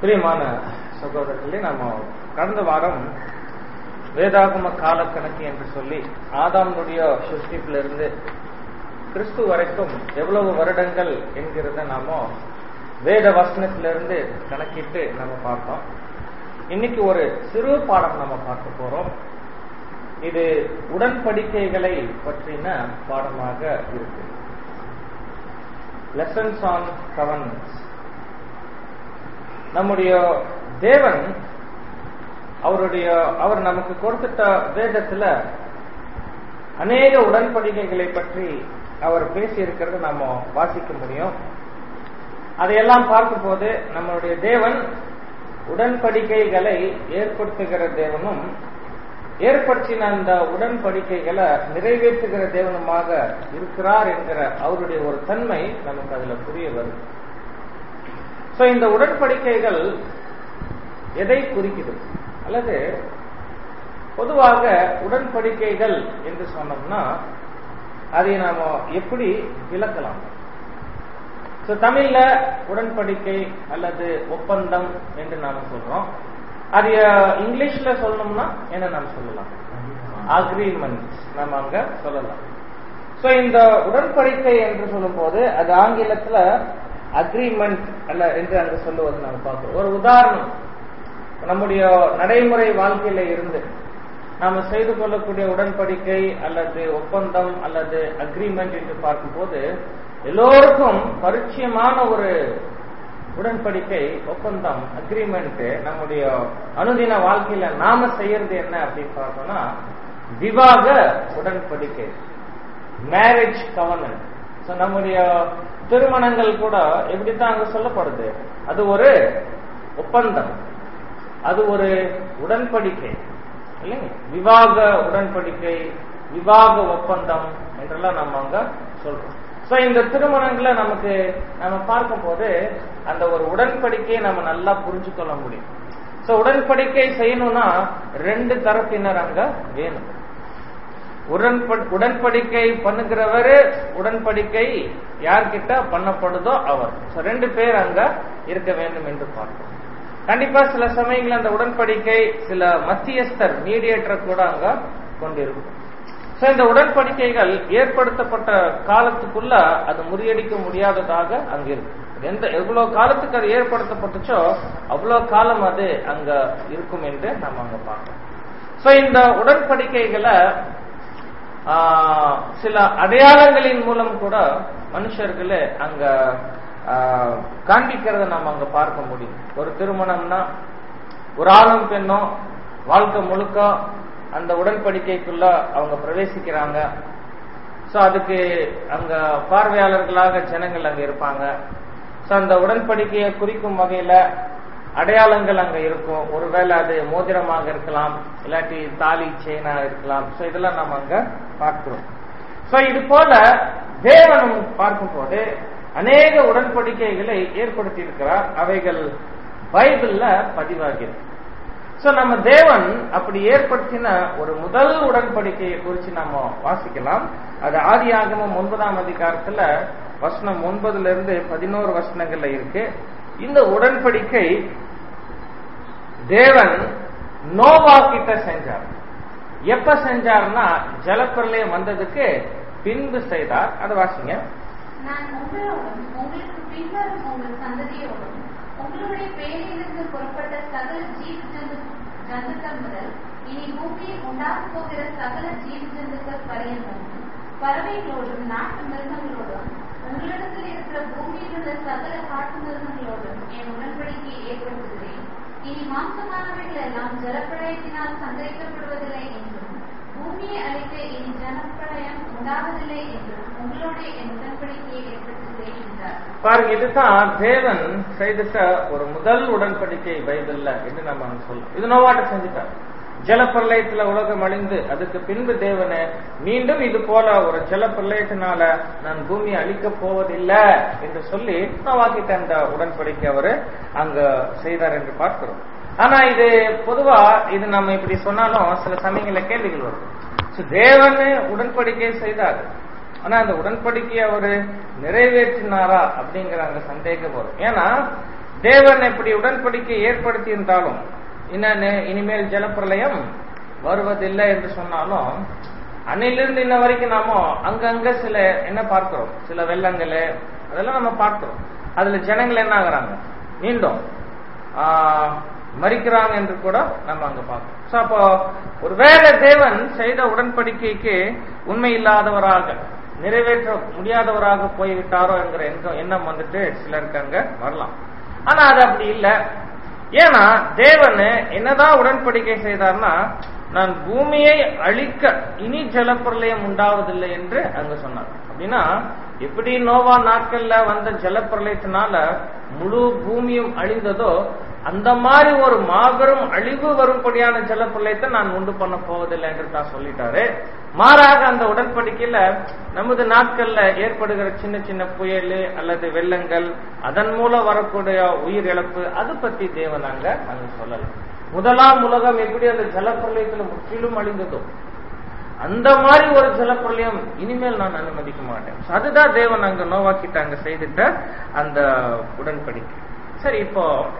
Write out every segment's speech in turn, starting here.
பிரியமான சகோதரர்களே, நம்ம கடந்த வாரம் வேதாகம கால கணக்கு என்று சொல்லி ஆதாமுடைய சிருஷ்டிப்பிலிருந்து கிறிஸ்து வரைக்கும் எவ்வளவு வருடங்கள் என்கிறத நாம வேத வசனத்திலிருந்து கணக்கிட்டு நம்ம பார்த்தோம். இன்னைக்கு ஒரு சிறு பாடம் நம்ம பார்க்க போறோம். இது உடன்படிக்கைகளை பற்றின பாடமாக இருக்கு. Lessons on governance. நம்முடைய தேவன் அவர் நமக்கு கொடுத்த வேதத்துல அநேக உடன்படிக்கைகளை பற்றி அவர் பேசி இருக்கிறத நம்ம வாசிக்க முடியும். அதையெல்லாம் பார்க்கும் போது நம்மளுடைய தேவன் உடன்படிக்கைகளை ஏற்படுத்துகிற தேவனும் ஏற்படுத்தின அந்த உடன்படிக்கைகளை நிறைவேற்றுகிற தேவனுமாக இருக்கிறார் என்கிற அவருடைய ஒரு தன்மை நமக்கு அதுல புரிய வரும். சோ இந்த உடன்படிக்கைகள் எதை குறிக்குது, அல்லது பொதுவாக உடன்படிக்கைகள் என்று சொன்னோம்னா அதை நாம எப்படி விளக்கலாம்? தமிழ்ல உடன்படிக்கை அல்லது ஒப்பந்தம் என்று நாம சொல்றோம். அது இங்கிலீஷ்ல சொல்லணும்னா என்ன நாம் சொல்லலாம்? அக்ரிமெண்ட் நாம அங்க சொல்லலாம். சோ இந்த உடன்படிக்கை என்று சொல்லும் போது அது ஆங்கிலத்துல அக்ரிமெண்ட் அல்ல என்று அங்க சொல்லுவது நாம பார்க்கிறோம். ஒரு உதாரணம், நம்முடைய நடைமுறை வாழ்க்கையில இருந்து நாம செய்து கொள்ளக்கூடிய உடன்படிக்கை அல்லது ஒப்பந்தம் அல்லது அக்ரிமெண்ட் என்று பார்க்கும்போது எல்லோருக்கும் பரிச்சயமான ஒரு உடன்படிக்கை, ஒப்பந்தம், அக்ரிமெண்ட் நம்முடைய அனுதின வாழ்க்கையில நாம செய்யறது என்ன அப்படின்னு பார்த்தோம்னா விவாக உடன்படிக்கை, மேரேஜ் கவர்னன்ட். நம்முடைய திருமணங்கள் கூட எப்படித்தான் அங்க சொல்லப்படுது? அது ஒரு ஒப்பந்தம், அது ஒரு உடன்படிக்கை இல்லைங்க. விவாக உடன்படிக்கை, விவாக ஒப்பந்தம் என்றெல்லாம் நம்ம அங்க சொல்றோம். சோ இந்த திருமணங்களை நம்ம பார்க்கும் போது அந்த ஒரு உடன்படிக்கையை நம்ம நல்லா புரிஞ்சு கொள்ள முடியும். சோ உடன்படிக்கை செய்யணும்னா ரெண்டு தரப்பினர் அங்க வேணும். உடன்படிக்கை பண்ணுகிறவர், உடன்படிக்கை யார்கிட்ட பண்ணப்படுதோ அவர். ரெண்டு பேர் அங்க இருக்க வேண்டும் என்று பார்க்கிறோம். கண்டிப்பா சில சமயங்கள் அந்த உடன்படிக்கை சில மத்தியஸ்தர், மீடியேட்டர் கூட அங்க கொண்டிருக்கும். இந்த உடன்படிக்கைகள் ஏற்படுத்தப்பட்ட காலத்துக்குள்ள அது முறியடிக்க முடியாததாக அங்க இருக்கு. எவ்வளவு காலத்துக்கு அது ஏற்படுத்தப்பட்டுச்சோ அவ்வளவு காலம் அது அங்க இருக்கும் என்று நம்ம அங்க பார்க்கிறோம். சோ இந்த உடன்படிக்கைகளை சில அடையாளங்களின் மூலம் கூட மனுஷர்களே அங்க காண்பிக்கிறத நம்ம அங்க பார்க்க முடியும். ஒரு திருமணம்னா ஒரு ஆணும் பெண்ணும் வாழ்க்கை முழுக்க அந்த உடன்படிக்கைக்குள்ள அவங்க பிரவேசிக்கிறாங்க. சோ அதுக்கு அங்க பார்வையாளர்களாக ஜனங்கள் அங்க இருப்பாங்க. சோ அந்த உடன்படிக்கையை குறிக்கும் வகையில அடையாளங்கள் அங்க இருக்கும். ஒருவேளை அது மோதிரமாக இருக்கலாம், இல்லாட்டி தாலி செயினா இருக்கலாம். சோ இதெல்லாம் நம்ம அங்க பார்க்கிறோம். சோ இது போல தேவனும் பார்க்கும் போது அநேக உடன்படிக்கைகளை ஏற்படுத்தி இருக்கிறார். அவைகள் பைபிள்ல பதிவாகிறது. சோ நம்ம தேவன் அப்படி ஏற்படுத்தின ஒரு முதல் உடன்படிக்கையை குறித்து நாம வாசிக்கலாம். அது ஆதியாகமம் 9ஆம் அதிகாரத்துல வசனம் 9 - 11 வசனங்கள்ல இருக்கு. இந்த உடன்படிக்கை தேவன் நோவா கிட்ட செஞ்சார். எப்ப செஞ்சார்னா ஜலப்பிரளயம் வந்ததுக்கு பின்பு செய்தார். அதை வாசிங்க. நான் உங்களோடும் உங்களுக்கு பின்வரும் உங்கள் சந்ததியோடும் உங்களுடைய பேரிலிருந்து புறப்பட்ட சகல ஜீவ ஜந்துக்கள் முதல் இனி பூமியில் உண்டாக போகிற சகல ஜீவ ஜந்துக்கள் பரியந்தமும் பறவைகளோடும் நாட்டு மிருகங்களோடும் உங்களிடத்தில் இருக்கிற பூமியில் உள்ள சகல காட்டு மிருகங்களோடும் என் உடன்படிக்கையை ஏற்படுத்துகிறேன். இனி மாம்சமானவைகள் எல்லாம் ஜலப்பிரளயத்தினால் சந்தரிக்கப்படுவதில்லை என்றும் பூமியை அழிக்க இனி ஜலப்பிரளயம் உண்டாவதில்லை என்றும் உங்களோட என் உடன்படிக்கையை ஏற்படுத்துகிறேன் என்றார். பாருங்க, இதுதான் தேவன் செய்த ஒரு முதல் உடன்படிக்கை பைபிள்ல என்று நம்ம சொல்றோம். இது நோவாட்ட செஞ்சுட்டார். ஜலப்பிரளயத்துல உலகம் அழிந்து அதுக்கு பின்பு தேவனை மீண்டும் இது போல ஒரு ஜலப்பிரளயத்தினால நான் பூமியை அழிக்க போவதில்லை என்று சொல்லி நோவாக்கிட்ட அந்த உடன்படிக்கை அவரு அங்க செய்தார் என்று பார்க்கிறோம். ஆனா இது பொதுவா இது நம்ம இப்படி சொன்னாலும் சில சமயங்கள கேள்விகள் வரும். தேவன் உடன்படிக்கை செய்தார், ஆனா அந்த உடன்படிக்கையை அவரு நிறைவேற்றினாரா அப்படிங்கிற அங்க சந்தேகம் வரும். ஏன்னா தேவன் எப்படி உடன்படிக்கை ஏற்படுத்தி இருந்தாலும் என்னன்னு இனிமேல் ஜலப்பிரளயம் வருவதில்லை என்று சொன்னாலும் அன்னையிலிருந்து இன்ன வரைக்கும் நாம அங்கங்க சில என்ன பார்க்கிறோம், சில வெள்ளங்கள் அதெல்லாம் நம்ம பார்க்கிறோம். அதுல ஜனங்கள் என்ன ஆகுறாங்க, மீண்டும் மறிக்கிறாங்க என்று கூட நம்ம அங்க பார்க்கிறோம். அப்போ ஒருவேளை தேவன் செய்த உடன்படிக்கைக்கு உண்மை இல்லாதவராக, நிறைவேற்ற முடியாதவராக போய்விட்டாரோ என்கிற எண்ணம் வந்துட்டு சிலருக்கு அங்க வரலாம். ஆனா அது அப்படி இல்லை. ஏன்னா தேவன் என்னதான் உடன்படிக்கை செய்தார்னா, நான் பூமியை அழிக்க இனி ஜலப்பிரளயம் உண்டாவதில்லை என்று அங்க சொன்னார். அப்படின்னா எப்படி நோவா நாட்கள்ல வந்த ஜலப்பிரளயத்தினால முழு பூமியும் அழிந்ததோ அந்த மாதிரி ஒரு மாபெரும் அழிவு வரும்படியான ஜலப்பிரளயத்தை நான் உண்டு பண்ண போவதில்லை என்று தான் சொல்லிட்டாரு. மாறாக அந்த உடன்படிக்கையில நமது நாட்கள்ல ஏற்படுகிற சின்ன சின்ன புயல் அல்லது வெள்ளங்கள், அதன் மூலம் வரக்கூடிய உயிர் இழப்பு, அது பத்தி தேவன் அங்க சொல்லல. முதலாம் உலகம் எப்படி அந்த ஜலப்பிரளயத்துல முற்றிலும் அழிந்ததோ அந்த மாதிரி ஒரு ஜலப்பிரளயம் இனிமேல் நான் அனுமதிக்க மாட்டேன். அதுதான் தேவன் அங்க நோவா கிட்ட அங்க செய்துட்ட அந்த உடன்படிக்கை. சரி, இப்போ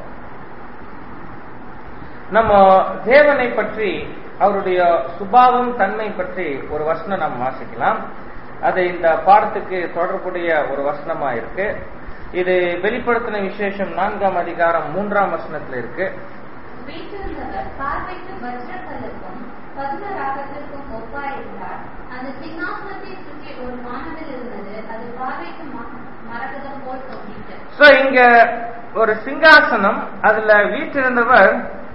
நம்ம தேவனை பற்றி, அவருடைய சுபாவம் தன்மை பற்றி ஒரு வசனம் நாம் வாசிக்கலாம். அது இந்த பாடத்துக்கு தொடர்புடைய ஒரு வசனமா இருக்கு. இது வெளிப்படுத்தின விசேஷம் 4ஆம் அதிகாரம் 3ஆம் வசனத்துல இருக்கு. வீற்றிருந்தவர் பார்வைக்கு வஜ்ரக்கல்லுக்கும் பத்மராகத்திற்கும் ஒப்பாயிருந்தார். அந்த சிங்காசனத்தை சுற்றி ஒரு வானவில் இருந்தது. அது பார்வைக்கு மரகதம் போல் தோன்றிற்று. இங்க ஒரு சிங்காசனம், அதுல வீற்றிருந்தவர்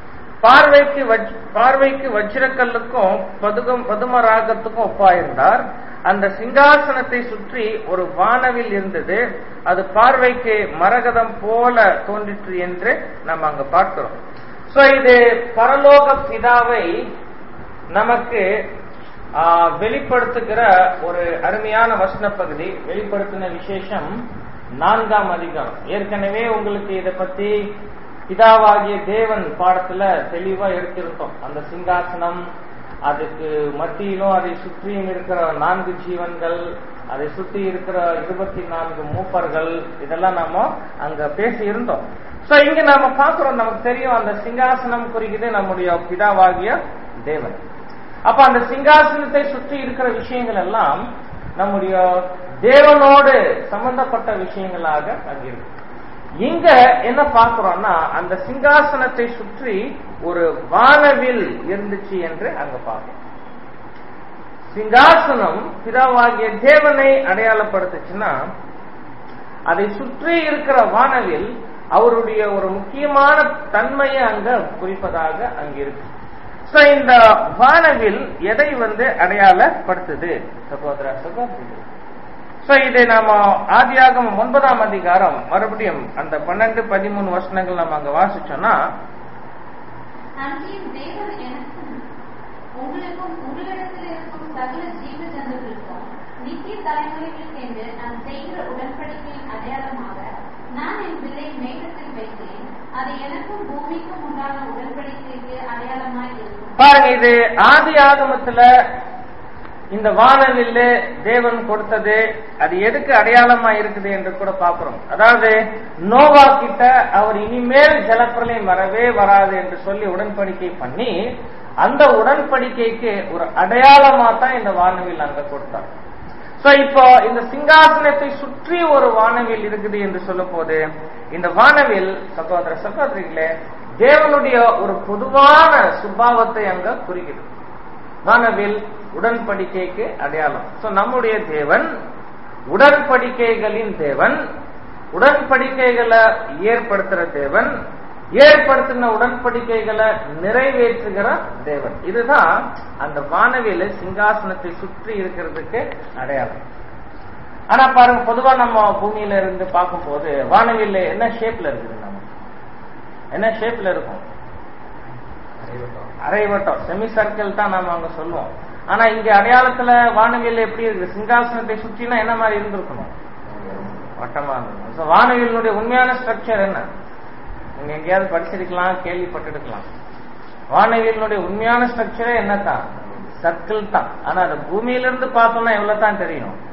பார்வைக்கு வஜ்ரக்கல்லுக்கும் பதுமராகத்துக்கும் ஒப்பாயிருந்தார். அந்த சிங்காசனத்தை சுற்றி ஒரு வானவில் இருந்தது. அது பார்வைக்கு மரகதம் போல தோன்றிற்று என்று நம்ம அங்க பார்க்கிறோம். இது பரலோக பிதாவை நமக்கு வெளிப்படுத்துகிற ஒரு அருமையான வசன பகுதி. வெளிப்படுத்தின விசேஷம் 4ஆம் அதிகாரம். ஏற்கனவே உங்களுக்கு இதை பத்தி பிதாவாகிய தேவன் பாடத்துல தெளிவா எடுத்திருக்கோம். அந்த சிங்காசனம், அதுக்கு மத்தியிலும் அதை சுற்றியும் இருக்கிற 4 ஜீவன்கள், அதை சுற்றி இருக்கிற 24 மூப்பர்கள், இதெல்லாம் நாம அங்க பேசி இருந்தோம். இங்க நாம பாக்குறோம், நமக்கு தெரியும் அந்த சிங்காசனம் குறிக்குது நம்முடைய பிதாவாகிய தேவன். அப்ப அந்த சிங்காசனத்தை சுற்றி இருக்கிற விஷயங்கள் எல்லாம் நம்முடைய தேவனோடு சம்பந்தப்பட்ட விஷயங்களாக அங்க இருக்கு. இங்க என்ன பார்க்கிறோம்னா, அந்த சிங்காசனத்தை சுற்றி ஒரு வானவில் இருந்துச்சு என்று அங்க பார்க்கிறோம். சிங்காசனம் பிதாவாகிய தேவனை அடையாளப்படுத்துச்சுன்னா, அதை சுற்றி இருக்கிற வானவில் அவருடைய ஒரு முக்கியமான தன்மையை அங்க குறிப்பதாக அங்க இருக்கு. இந்த வானவில் எதை அடையாளப்படுத்துது சகோதர சகோதரி? இதை நாம ஆதியாகமம் 9ஆம் அதிகாரம் மறுபடியும் அந்த 12, 13 வசனங்கள் நம்ம அங்க வாசிச்சோம்னா, உங்களுக்கும் உங்களிடத்தில் இருக்கும் சகல ஜீவ ஜந்துக்களுக்கும் நித்திய தலைமுறைகளுக்கு என்று நான் செய்கிற உடன்படிக்கையின் அடையாளமாக நான் என் வில்லை மேகத்தில் வைத்தேன். அது எனக்கும் பூமிக்கும் உண்டான உடன்படிக்கைக்கு அடையாளமாய் இருக்கும். பாருங்க, இது ஆதி ஆகமத்துல இந்த வானவில்லு தேவன் கொடுத்தது. அது எதுக்கு அடையாளமா இருக்குது என்று கூட பாக்குறோம். அதாவது நோவா கிட்ட அவர் இனிமேல் ஜலப்பிரளயம் வரவே வராது என்று சொல்லி உடன்படிக்கை பண்ணி, அந்த உடன்படிக்கைக்கு ஒரு அடையாளமா தான் இந்த வானவில் அங்க கொடுத்தார். இப்போ இந்த சிங்காசனத்தை சுற்றி ஒரு வானவில் இருக்குது என்று சொல்லும் போது, இந்த வானவில் சகோதர சகோதரிகளே தேவனுடைய ஒரு பொதுவான சுபாவத்தை அங்க குறிக்கிறது. வானவில் உடன்படிக்கைக்கு அடையாளம். நம்முடைய தேவன் உடன்படிக்கைகளின் தேவன், உடன்படிக்கைகளை ஏற்படுத்துற தேவன், ஏற்படுத்தின உடன்படிக்கைகளை நிறைவேற்றுகிற தேவன். இதுதான் அந்த வானவியல சிங்காசனத்தை சுற்றி இருக்கிறதுக்கு அடையாளம். ஆனா பாருங்க, பொதுவா நம்ம பூமியில இருந்து பார்க்கும் போது வானவியல் என்ன ஷேப்ல இருக்குது? நம்ம என்ன ஷேப்ல இருக்கும்? அரைவட்டம், செமி சர்க்கிள் தான் நாம அங்க சொல்லுவோம். ஆனா இங்க அடையாளத்துல வானவியல் எப்படி இருக்கு? சிங்காசனத்தை சுற்றினா என்ன மாதிரி இருந்திருக்கணும்? வட்டமா இருந்திருக்கும். வானவியலுடைய உண்மையான ஸ்ட்ரக்சர் என்ன? நீங்க எங்கேயாவது படிச்சிருக்கலாம், கேள்விப்பட்டிருக்கலாம். வானவியலுடைய உண்மையான ஸ்ட்ரக்சரே என்னத்தான்? சர்க்கிள் தான். ஆனா அந்த பூமியிலிருந்து பார்த்தோம்னா எவ்வளவு தான் தெரியும்?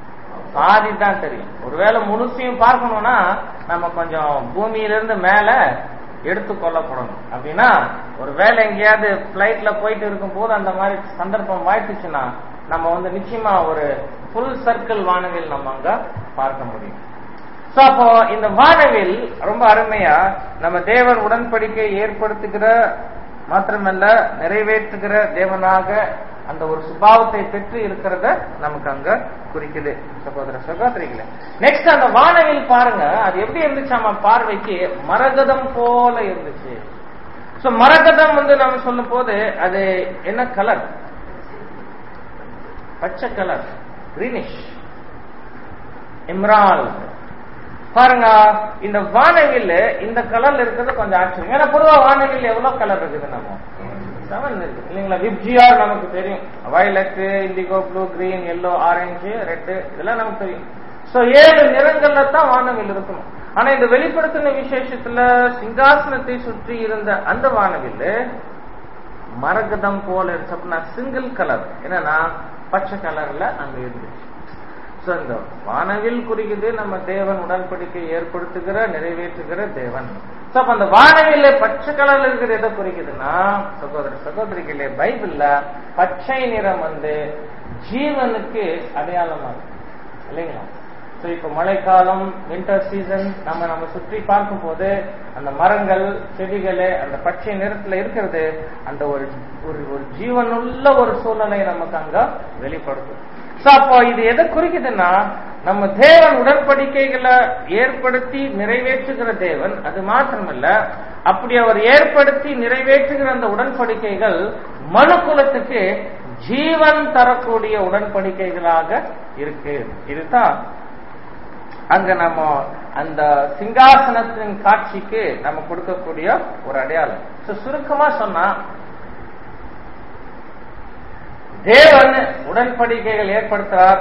பாதி தான் தெரியும். ஒருவேளை முழுசையும் பார்க்கணும்னா நம்ம கொஞ்சம் பூமியிலிருந்து மேல எடுத்து கொள்ளப்படணும். அப்படின்னா ஒரு வேலை எங்கேயாவது பிளைட்ல போயிட்டு இருக்கும் போது அந்த மாதிரி சந்தர்ப்பம் வாய்ப்புச்சுன்னா நம்ம நிச்சயமா ஒரு ஃபுல் சர்க்கிள் வானவில் நம்ம அங்க பார்க்க முடியும். சோ அப்போ இந்த வானவில் ரொம்ப அருமையா நம்ம தேவன் உடன்படிக்கை ஏற்படுத்துகிற மாத்திரமல்ல நிறைவேற்றுகிற தேவனாக அந்த ஒரு சுபாவத்தை பெற்று இருக்கிறத நமக்கு அங்க குறிக்குது சகோதர சகோதரிகளே. நெக்ஸ்ட் அந்த வானவில் பாருங்க, அது எப்படி இருந்துச்சு நம்ம பார்வைக்கு மரகதம் போல இருந்துச்சு. சோ மரகதம் நம்ம சொல்லும் போது அது என்ன கலர்? பச்சை கலர், கிரீனிஷ், எமரால்ட். பாருங்க இந்த வானவில் இந்த கலர்ல இருக்கிறது கொஞ்சம் ஆச்சரியம். ஏன்னா பொதுவா வானவில் எவ்வளவு கலர் இருக்குது? நம்ம 7 இருக்கு இல்லைங்களா? விப்ஜிஆர் நமக்கு தெரியும், violet, indigo, blue, green, yellow, orange, red, இதெல்லாம் நமக்கு தெரியும். சோ 7 நிறங்கள்ல தான் வானவில் இருக்கணும். ஆனா இந்த வெளிப்படுத்தின விசேஷத்துல சிங்காசனத்தை சுற்றி இருந்த அந்த வானவில் மரகதம் போல இருந்துச்சு. சிங்கிள் கலர் என்னன்னா பச்சை கலர்ல அங்க இருந்துச்சு. சோ இந்த வானவில் குறிக்குது நம்ம தேவன் உடன்படிக்கை ஏற்படுத்துகிற நிறைவேற்றுகிற தேவன். சோ அந்த வானவில்ல பச்சை கலர்ல இருக்கிறது எதை குறிக்குதுன்னா சகோதர சகோதரிகளே, பைபிள்ல பச்சை நிறம் ஜீவனுக்கு அடையாளமா இருக்கு இல்லைங்களா? சோ இப்ப மழைக்காலம், வின்டர் சீசன் நம்ம சுற்றி பார்க்கும் போது அந்த மரங்கள், செடிகள் அந்த பச்சை நிறத்துல இருக்கிறது அந்த ஒரு ஜீவனுள்ள ஒரு சூழ்நிலை நமக்கு அங்க வெளிப்படுத்தும். சோ அப்போ இது எதை குறிக்குதுன்னா நம்ம தேவன் உடன்படிக்கைகளை ஏற்படுத்தி நிறைவேற்றுகிற தேவன். அது மாத்திரமல்ல, அப்படி அவர் ஏற்படுத்தி நிறைவேற்றுகிற அந்த உடன்படிக்கைகள் மனு குலத்துக்கு ஜீவன் தரக்கூடிய உடன்படிக்கைகளாக இருக்கு. இதுதான் அங்க நம்ம அந்த சிங்காசனத்தின் காட்சிக்கு நம்ம கொடுக்கக்கூடிய ஒரு அடையாளம். சுருக்கமா சொன்னா தேவன் உடன்படிக்கைகள் ஏற்படுத்துறார்,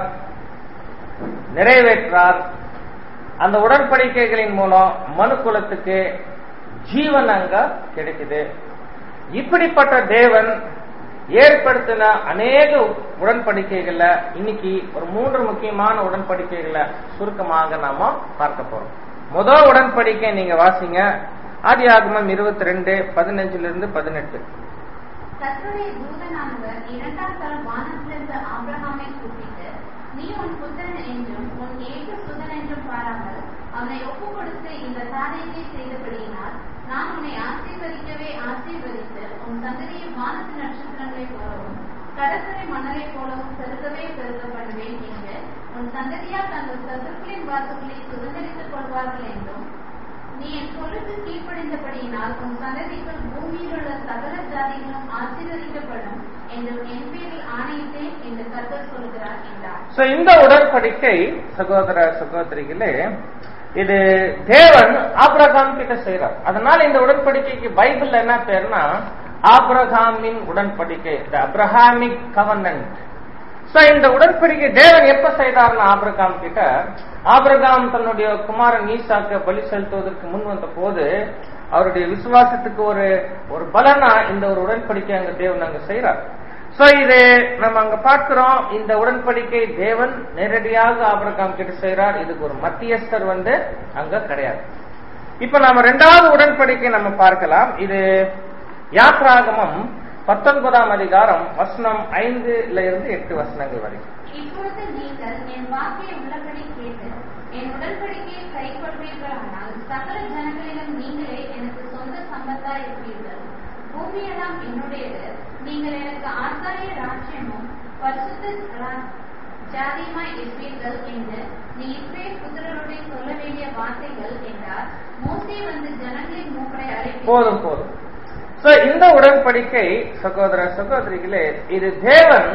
நிறைவேற்றார். அந்த உடன்படிக்கைகளின் மூலம் மனு குலத்துக்கு ஜீவன் அங்க கிடைக்குது. இப்படிப்பட்ட தேவன் ஏற்படுத்தின அநேக உடன்படிக்கைகள்ல இன்னைக்கு ஒரு 3 முக்கியமான உடன்படிக்கைகளை சுருக்கமாக நாம பார்க்க போறோம். முதல் உடன்படிக்கை நீங்க வாசிங்க, ஆதியாகமம் 22:15-18. கர்த்தருடைய தூதனானவர் 2ஆம் தரம் வானத்திலிருந்து ஆபிரகாமை கூப்பிட்டு, நீ உன் புத்திரன் என்றும் உன் ஏக சுதன் என்றும் பாராமல் அவனை ஒப்புக் கொடுத்து இந்த காரியத்தை செய்தபடியினால் நான் உன்னை ஆசீர்வதிக்கவே ஆசீர்வதித்து உன் சந்ததியை வானத்து நட்சத்திரங்களைப் போலவும் கடற்கரை மணலைப் போலவும் பெருகவே பெருக பண்ணுவேன் என்று உன் சந்ததியால் தங்கள் சத்துருக்களின் வாக்குகளை சுதந்திரித்துக் கொள்வார்கள் என்றும் நீ என் சொல்லுக்கு கீழ்ப்படிந்தபடியினால் உன் சந்ததிக்குள் பூமியில் உள்ள சகல ஜாதிகளும் ஆசீர்வதிக்கப்படும் என்றும் என் பேரில் ஆணையிட்டேன் என்று கர்த்தர் சொல்கிறார் என்றார். இந்த உடன்படிக்கை சகோதர சகோதரிகளே, இது தேவன் ஆபிரகாம் கிட்ட செய்யறார். அதனால இந்த உடன்படிக்கைக்கு பைபிள்ல என்ன பேருனா ஆபிரகாமின் உடன்படிக்கை, அப்ரஹாமிக் கவர்னன்ட். இந்த உடன்படிக்கை தேவன் எப்ப செய்தார்னா ஆபிரகாம் கிட்ட, ஆபிரகாம் தன்னுடைய குமாரன் ஈசாக்க பலி செலுத்துவதற்கு முன் வந்த போது அவருடைய விசுவாசத்துக்கு ஒரு பலனா இந்த ஒரு உடன்படிக்கை அங்க தேவன் அங்க செய்யறார். இது நம்ம அங்க பார்க்கிறோம். இந்த உடன்படிக்கை தேவன் நேரடியாக ஆபிரகாம் கிட்ட செய்யறார். இதுக்கு ஒரு மத்தியஸ்தர் அங்க கிடையாது. இப்ப நாம 2வது உடன்படிக்கை நம்ம பார்க்கலாம். இது யாத்ராகமம் 19ஆம் அதிகாரம் வசனம் 5-8 வசனங்கள் வரைக்கும். இப்பொழுது நீங்கள் என் வாக்கை உள்ளபடி கேட்டு என் உடன்படிக்கையை கைக்கொள்வீர்களானால் சகல ஜனங்களிலும் நீங்களே எனக்கு சொந்த சம்பத்தாய் இருப்பீர்கள். பூமியெல்லாம் என்னுடையது. நீங்கள் எனக்கு ஆசாரிய ராஜ்யமும் பரிசுத்த ஜாதியுமாய் இருப்பீர்கள் என்று நீ இஸ்ரவேல் புத்திரருடைய சொல்ல வேண்டிய வார்த்தைகள் என்றார். மோசே ஜனங்களின் மூப்பரை அழைத்து போதும். இந்த உடன்படிக்கை சகோதர சகோதரிகளே, இது தேவன்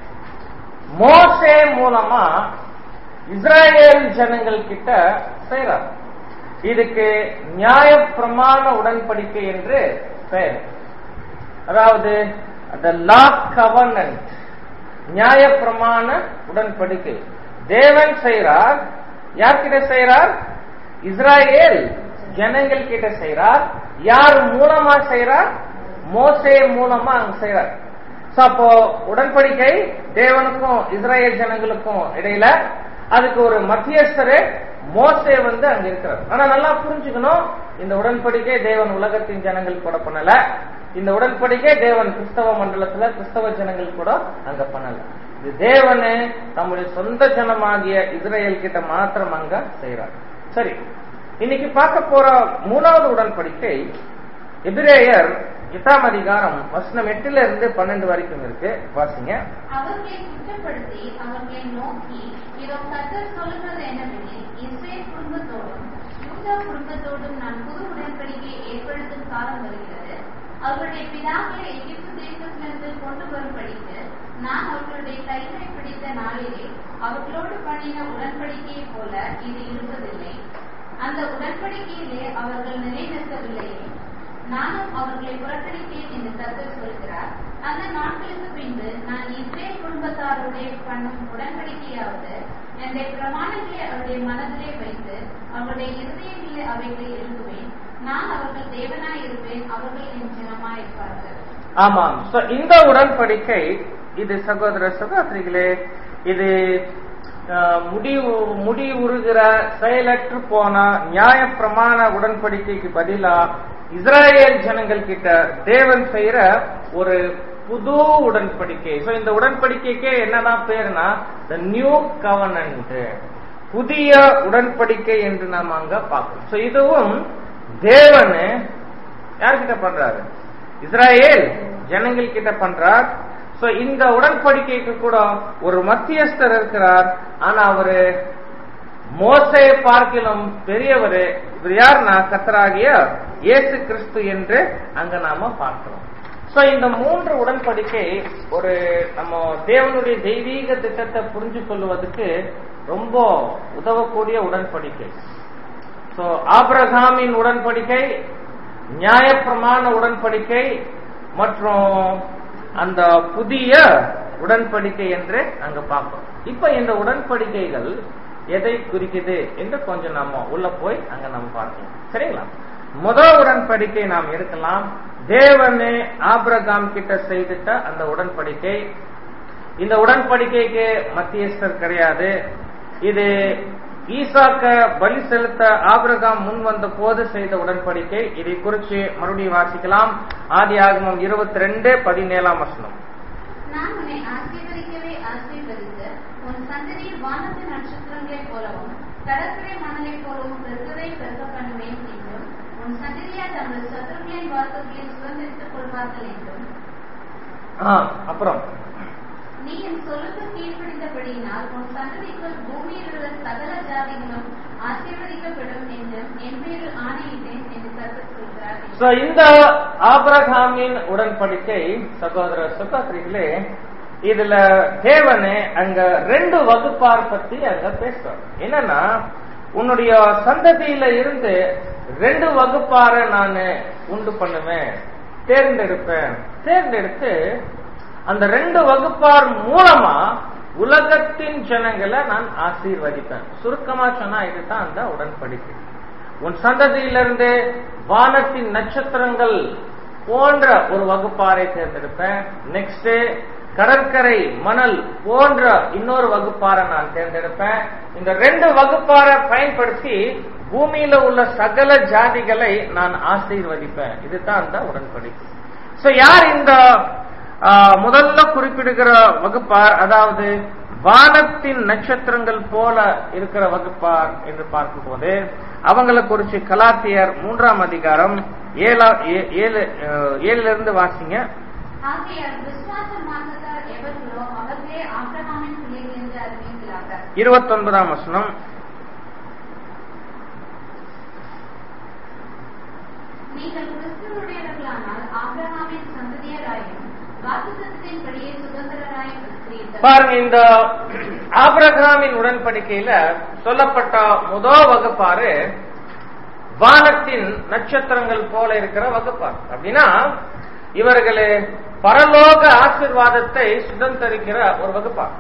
மோசே மூலமா இஸ்ரவேல் ஜனங்கள் கிட்ட செய்றார். இதுக்கு நியாயப்பிரமாண உடன்படிக்கை என்று பெயர். அதாவது the law covenant, நியாயப்பிரமாண உடன்படிக்கை தேவன் செய்றார். யார்கிட்ட செய்றார்? இஸ்ரவேல் ஜனங்கள் கிட்ட செய்றார். யார் மூலமா செய்றார்? மோசே மூலமா அங்க செய்றார். அப்போ உடன்படிக்கை தேவனுக்கும் இஸ்ரவேல் ஜனங்களுக்கும் இடையில, அதுக்கு ஒரு மத்தியஸ்தரே மோசே அங்க இருக்கிறார். ஆனா நல்லா புரிஞ்சுக்கணும், இந்த உடன்படிக்கை தேவன் உலகத்தின் ஜனங்கள் கூட பண்ணல. இந்த உடன்படிக்கை தேவன் கிறிஸ்தவ மண்டலத்துல கிறிஸ்தவ ஜனங்கள் கூட அங்க பண்ணல. இது தேவனு தம்முடைய சொந்த ஜனமாகிய இஸ்ரேல் கிட்ட மாத்திரம் அங்க செய்யறார். சரி, இன்னைக்கு பார்க்க போற மூணாவது உடன்படிக்கை எபிரேயர் 8ஆம் அதிகாரம் வசனம் 8-12 வரைக்கும் இருக்கு. வாசிங்க. அவர்களை குற்றப்படுத்தி அவர்களை நோக்கி, இதோ கர்த்தர் சொல்லுகிறது என்னவெனில், இஸ்ரேல் குடும்பத்தோடும் யூதா குடும்பத்தோடும் நான் புது உடன்படிக்கையை ஏற்படுத்தும் காலம் வருகிறது. அவருடைய பிதாக்களை எகிப்து தேசத்திலிருந்து கொண்டு வரும்படிக்கு நான் அவர்களுடைய கைகளை பிடித்த நாளிலே அவர்களோடு பண்ணின உடன்படிக்கையை போல இது இருப்பதில்லை. அந்த உடன்படிக்கையிலே அவர்கள் நிலைநிற்கவில்லையே. நானும் அவர்களை புறக்கணித்தேன் என்று கர்த்தர் சொல்கிறார். அந்த நாட்களுக்கு பின்பு நான் இஸ்ரேல் குடும்பத்தாரோட பண்ணும் உடன்படிக்கையாவது என்னுடைய பிரமாணங்களை அவருடைய மனதிலே வைத்து அவருடைய இருதயங்களிலே அவைகளை எழுதுவேன். நான் அவர்கள் தேவனாய் இருப்பேன், அவர்கள் என் ஜனமாய் இருப்பார்கள். ஆமாம். இந்த உடன்படிக்கை இது சகோதர சகோதரிகளே, இது முடிவுறுகிற செயலற்று போன நியாய பிரமாண உடன்படிக்கைக்கு பதிலா இஸ்ரேல் ஜனங்கள் கிட்ட தேவன் செய்யற ஒரு புது உடன்படிக்கை. இந்த உடன்படிக்கைக்கே என்னதான் பேருனா தி நியூ கவர்னன்ட், புதிய உடன்படிக்கை என்று நாம் அங்க பார்க்கிறோம். இதுவும் தேவன் யார்கிட்ட பண்றாரு? இஸ்ரேல் ஜனங்கள் கிட்ட பண்றார். இந்த உடன்படிக்கைக்கு கூட ஒரு மத்தியஸ்தர் இருக்கிறார். ஆனா அவரு மோசேயை பார்க்கிலும் பெரியவரு. இவர் யாருன்னா கர்த்தராகிய இயேசு கிறிஸ்து என்று அங்க நாம பார்க்கிறோம். இந்த 3 உடன்படிக்கை ஒரு நம்ம தேவனுடைய தெய்வீக திட்டத்தை புரிஞ்சு கொள்வதற்கு ரொம்ப உதவக்கூடிய உடன்படிக்கை. ஆபிரகாமின் உடன்படிக்கை, நியாயப்பிரமாண உடன்படிக்கை மற்றும் அந்த புதிய உடன்படிக்கை என்று அங்க பார்க்கிறோம். இப்ப இந்த உடன்படிக்கைகள் எதை குறிக்குது என்று கொஞ்சம் நம்ம உள்ள போய் அங்க நம்ம பார்க்கலாம். சரிங்களா? முதல் உடன்படிக்கை நாம் எடுக்கலாம். தேவனே ஆபிரகாம் கிட்ட செய்துட்ட அந்த உடன்படிக்கை. இந்த உடன்படிக்கைக்கு மத்தியஸ்தர் கிடையாது. இது ஈசாக்க பலி செலுத்த ஆபிரகாம் முன் வந்த போது செய்த உடன்படிக்கை. இதை குறித்து மறுபடியும் வாசிக்கலாம். ஆதியாகமம் 22:17. நான் உன்னை ஆசீர்வதிக்கவே ஆசீர்வதித்து உன் சந்ததியில் வானத்து நட்சத்திரங்களைப் போலவும் கடற்கரை மணலைப் போலவும் பெருக்கவே பெருக்க பண்ணுவேன் என்றும் உன் சந்ததியார் தங்கள் சத்துருக்களின் வாசல்களை சுதந்திரித்துக் கொள்வார்கள் என்றும். அப்புறம் நீ என் சொல்லுக்கு கீழ்ப்படிந்தபடியினால் உன் சந்ததிக்குள் பூமியில் உள்ள சகல ஜாதிகளும் ஆசீர்வதிக்கப்படும் என்றும் என் பேரில் ஆணையிட்டேன் என்று கர்த்தர் சொல்கிறார். இந்த ஆபிரகாமின் உடன்படிக்கை சகோதர சகோதரிகளே, இதுல தேவனே அங்க 2 வகுப்பார் பத்தி அங்க பேசுறார். என்னன்னா, உன்னுடைய சந்ததியில இருந்து 2 வகுப்பார நான் உண்டு பண்ணுவேன், தேர்ந்தெடுத்து அந்த 2 வகுப்பார் மூலமா உலகத்தின் ஜனங்களை நான் ஆசீர்வதிப்பேன். சுருக்கமா சொன்னா இதுதான் அந்த உடன்படிக்கை. உன் சந்ததியிலிருந்து வானத்தின் நட்சத்திரங்கள் போன்ற ஒரு வகுப்பாரை தேர்ந்தெடுப்பேன். நெக்ஸ்ட், கடற்கரை மணல் போன்ற இன்னொரு வகுப்பாரை நான் தேர்ந்தெடுப்பேன். இந்த 2 வகுப்பாரை பயன்படுத்தி பூமியில உள்ள சகல ஜாதிகளை நான் ஆசீர்வதிப்பேன். இதுதான் அந்த உடன்படிக்கை. யார் இந்த முதல்ல குறிப்பிடுகிற வகுப்பார், அதாவது வானத்தின் நட்சத்திரங்கள் போல இருக்கிற வகுப்பார் என்று பார்க்கும்போது அவங்களை குறிச்சு கலாத்தியர் 3ஆம் அதிகாரம் 7 வாசிங்க. ஆகையால் விசுவாச மார்க்கத்தார் எவர்களோ அவர்களே ஆபிரகாமின் பிள்ளைகள் என்று அறிவிக்கிறார்கள். 29ஆம் வசனம். நீங்கள் கிறிஸ்துவுடையவர்களானால் ஆபிரகாமின் சந்ததியராயும் வாக்குத்தத்தத்தின்படியே சுதந்திரராயும் இருக்கிறீர்கள். பாருங்க, இந்த ஆபிரகாமின் உடன்படிக்கையில சொல்லப்பட்ட முதல் வகுப்பாரு வானத்தின் நட்சத்திரங்கள் போல இருக்கிற வகுப்பார். அப்படின்னா இவர்களே பரலோக ஆசீர்வாதத்தை சுதந்திரிக்கிற ஒரு வகுப்பார்.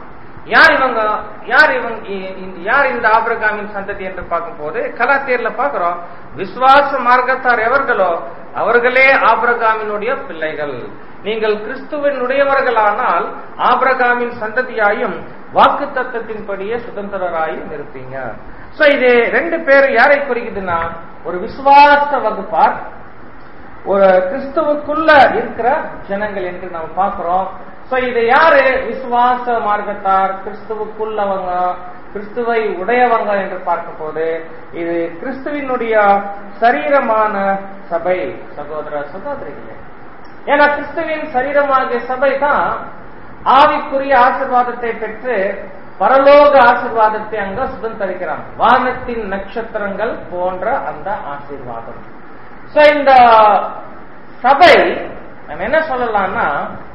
யார் இந்த ஆபிரகாமின் சந்ததி என்று பார்க்கும் போது கலாத்தியர்ல பார்க்கிறோம், விசுவாச மார்க்கத்தார் எவர்களோ அவர்களே ஆபிரகாமினுடைய பிள்ளைகள். நீங்கள் கிறிஸ்துவனுடையவர்களானால் ஆபிரகாமின் சந்ததியாயும் வாக்கு தத்தத்தின்படியே சுதந்திரராயும் இருப்பீங்க. சோ இது ரெண்டு பேர் யாரை குறிக்குதுன்னா, ஒரு விசுவாச வகுப்பார், ஒரு கிறிஸ்துவுக்குள்ள இருக்கிற ஜனங்கள் என்று நாம் பார்க்கிறோம். சோ இது யாரு? விசுவாச மார்க்கத்தார், கிறிஸ்துவுக்குள்ளவங்க, கிறிஸ்துவை உடையவங்க என்று பார்க்கும் போது இது கிறிஸ்துவினுடைய சரீரமான சபை. சகோதர சகோதரிகளே, ஏன்னா கிறிஸ்துவின் சரீரமாகிய சபை தான் ஆவிக்குரிய ஆசீர்வாதத்தை பெற்று பரலோக ஆசீர்வாதத்தை அங்க சுதந்திரிக்கிறாங்க. வானத்தின் நட்சத்திரங்கள் போன்ற அந்த ஆசீர்வாதம். சோ இந்த சபை நம்ம என்ன சொல்லலாம்னா,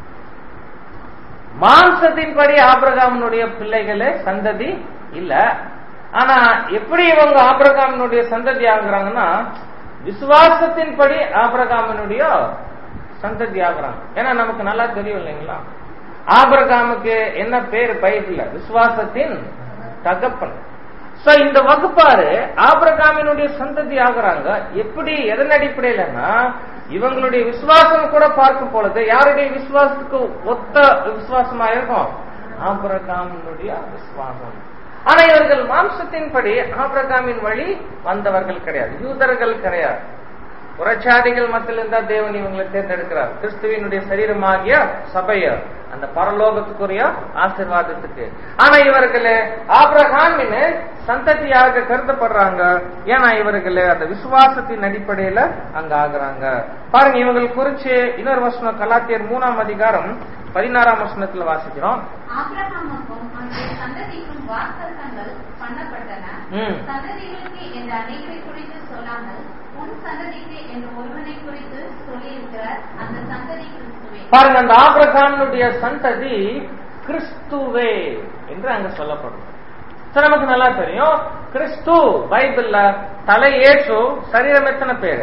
மாம்சத்தின்படி ஆபிரகாமினுடைய பிள்ளைகளே சந்ததி இல்ல. ஆனா எப்படி இவங்க ஆபிரகாமினுடைய சந்ததி ஆகுறாங்கன்னா, விசுவாசத்தின்படி ஆபிரகாமினுடைய சந்ததி ஆகுறாங்க. ஏன்னா நமக்கு நல்லா தெரியும் இல்லைங்களா, ஆபிரகாமுக்கு என்ன பேர் பைபிள்ல? விசுவாசத்தின் தகப்பன். சோ இந்த வகுப்பாரு ஆபிரகாமினுடைய சந்ததி ஆகுறாங்க. எப்படி, எதன் அடிப்படையிலன்னா, இவங்களுடைய விசுவாசம் கூட பார்க்கும் பொழுது யாருடைய விசுவாசத்துக்கு ஒத்த விசுவாசமா இருக்கும்? ஆபிரகாமினுடைய விசுவாசம். ஆனா இவர்கள் மாம்சத்தின்படி ஆபிரகாமின் வழி வந்தவர்கள் கிடையாது, யூதர்கள் கிடையாது. புறச்சாதிகள் மத்தியிலிருந்தா தேவன் இவங்களை தேர்ந்தெடுக்கிறார் கிறிஸ்துவினுடைய சரீரமாகிய சபைய அந்த பரலோகத்துக்குரிய ஆசீர்வாதத்துக்கு. ஆனா இவர்களே ஆபிரகாமின் சந்ததியாக கருதப்படுறாங்க. ஏன்னா இவர்களே அந்த விசுவாசத்தின் அடிப்படையில அங்க ஆகுறாங்க. பாருங்க, இவங்களை குறிச்சு இன்னொரு வசனம் கலாத்தியர் 3ஆம் அதிகாரம் 16ஆம் வசனத்துல வாசிக்கிறோம். ஆபிரகாமுக்கும் அவருடைய சந்ததிக்கும் வாக்குத்தத்தங்கள் பண்ணப்பட்டன. சந்ததிகளுக்கு என்ற அநேகரை குறித்து சொல்லாமல் உன் சந்ததிக்கு என்று ஒருவனை குறித்து சொல்லியிருக்கிறார். அந்த சந்ததி கிறிஸ்துவே. பாருங்க, அந்த ஆபிரகாமுடைய சந்ததி கிறிஸ்துவே என்று அங்க சொல்லப்படும். நமக்கு நல்லா தெரியும், கிறிஸ்து பைபிள்ல தலையேற்று சரீரம் எத்தனை பேரு?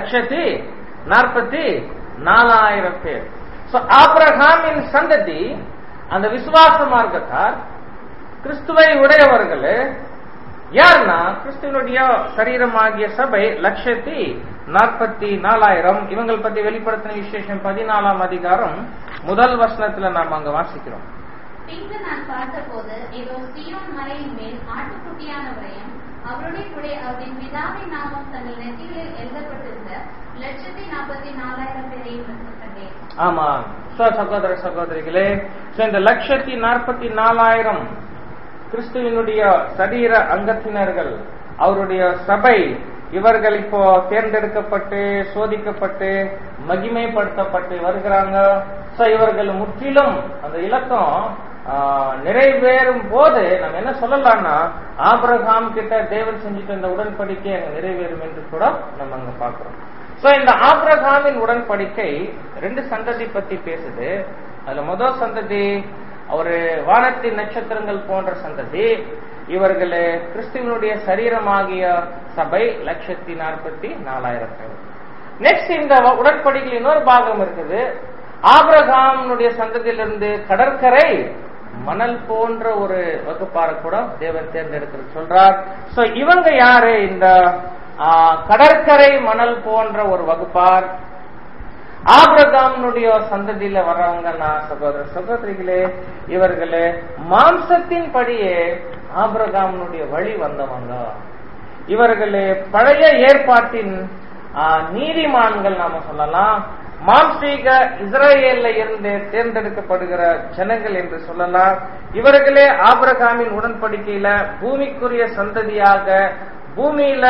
1,44,000 பேர். ஆபிரகாமின் சந்ததி அந்த விசுவாச மார்க்கத்தார், கிறிஸ்துவை உடையவர்கள் யாருன்னா கிறிஸ்துவனுடைய சரீரமாகிய சபை 1,44,000. இவங்களை பத்தி வெளிப்படுத்தின விசேஷம் 14ஆம் அதிகாரம் 1 வசனத்துல நாம் அங்க வாசிக்கிறோம். பின்பு நான் பார்த்தபோது ஏதோ சீயோன் மலையின் மேல் ஆட்டுக்குட்டியானவரையும் அவருடைய கூட அவருடைய பிதாவின் நாமம் தங்கள் நெற்றிகளில் எழுதப்பட்டிருந்த 1,44,000 பேரையும் கண்டேன். ஆமா சகோதர சகோதரிகளே, இந்த 1,44,000 கிறிஸ்துவினுடைய சரீர அங்கத்தினர்கள், அவருடைய சபை, இவர்கள் இப்போ தேர்ந்தெடுக்கப்பட்டு சோதிக்கப்பட்டு மகிமைப்படுத்தப்பட்டு வருகிறாங்க. இவர்கள் முற்றிலும் அந்த இலக்கம் நிறைவேறும் போது நம்ம என்ன சொல்லலாம்னா, ஆபிரகாம் கிட்ட தேவன் செஞ்சுட்டு இந்த உடன்படிக்கை அங்க நிறைவேறும் என்று கூட நம்ம அங்க பாக்குறோம். இந்த ஆபிரகாமின் உடன்படிக்கை 2 சந்ததி பத்தி பேசுது. அதுல முதல் சந்ததி ஒரு வானத்தின் நட்சத்திரங்கள் போன்ற சந்ததி. இவர்களே கிறிஸ்துவனுடைய சரீரமாகிய சபை 1,44,000. நெக்ஸ்ட் இந்த உடன்படிக்கையில் இன்னொரு பாகம் இருக்குது. ஆபிரகாமுடைய சந்ததியிலிருந்து கடற்கரை மணல் போன்ற ஒரு வகுப்பார கூட தேவன் தேர்ந்தெடுக்கிறது சொல்றார். இவங்க யாரு? இந்த கடற்கரை மணல் போன்ற ஒரு வகுப்பார் ஆபிரகாமுடைய சந்ததியில வர்றவங்கன்னா சகோதர சகோதரிகளே, இவர்களே மாம்சத்தின் படியே ஆபிரகாமுடைய வழி வந்தவங்க. இவர்களே பழைய ஏற்பாட்டின் நீதிமான்கள் நாம சொல்லலாம். மாம்சீக இஸ்ரேல்ல இருந்து தேர்ந்தெடுக்கப்படுகிற ஜனங்கள் என்று சொல்லலாம். இவர்களே ஆபிரகாமின் உடன்படிக்கையில பூமிக்குரிய சந்ததியாக பூமியில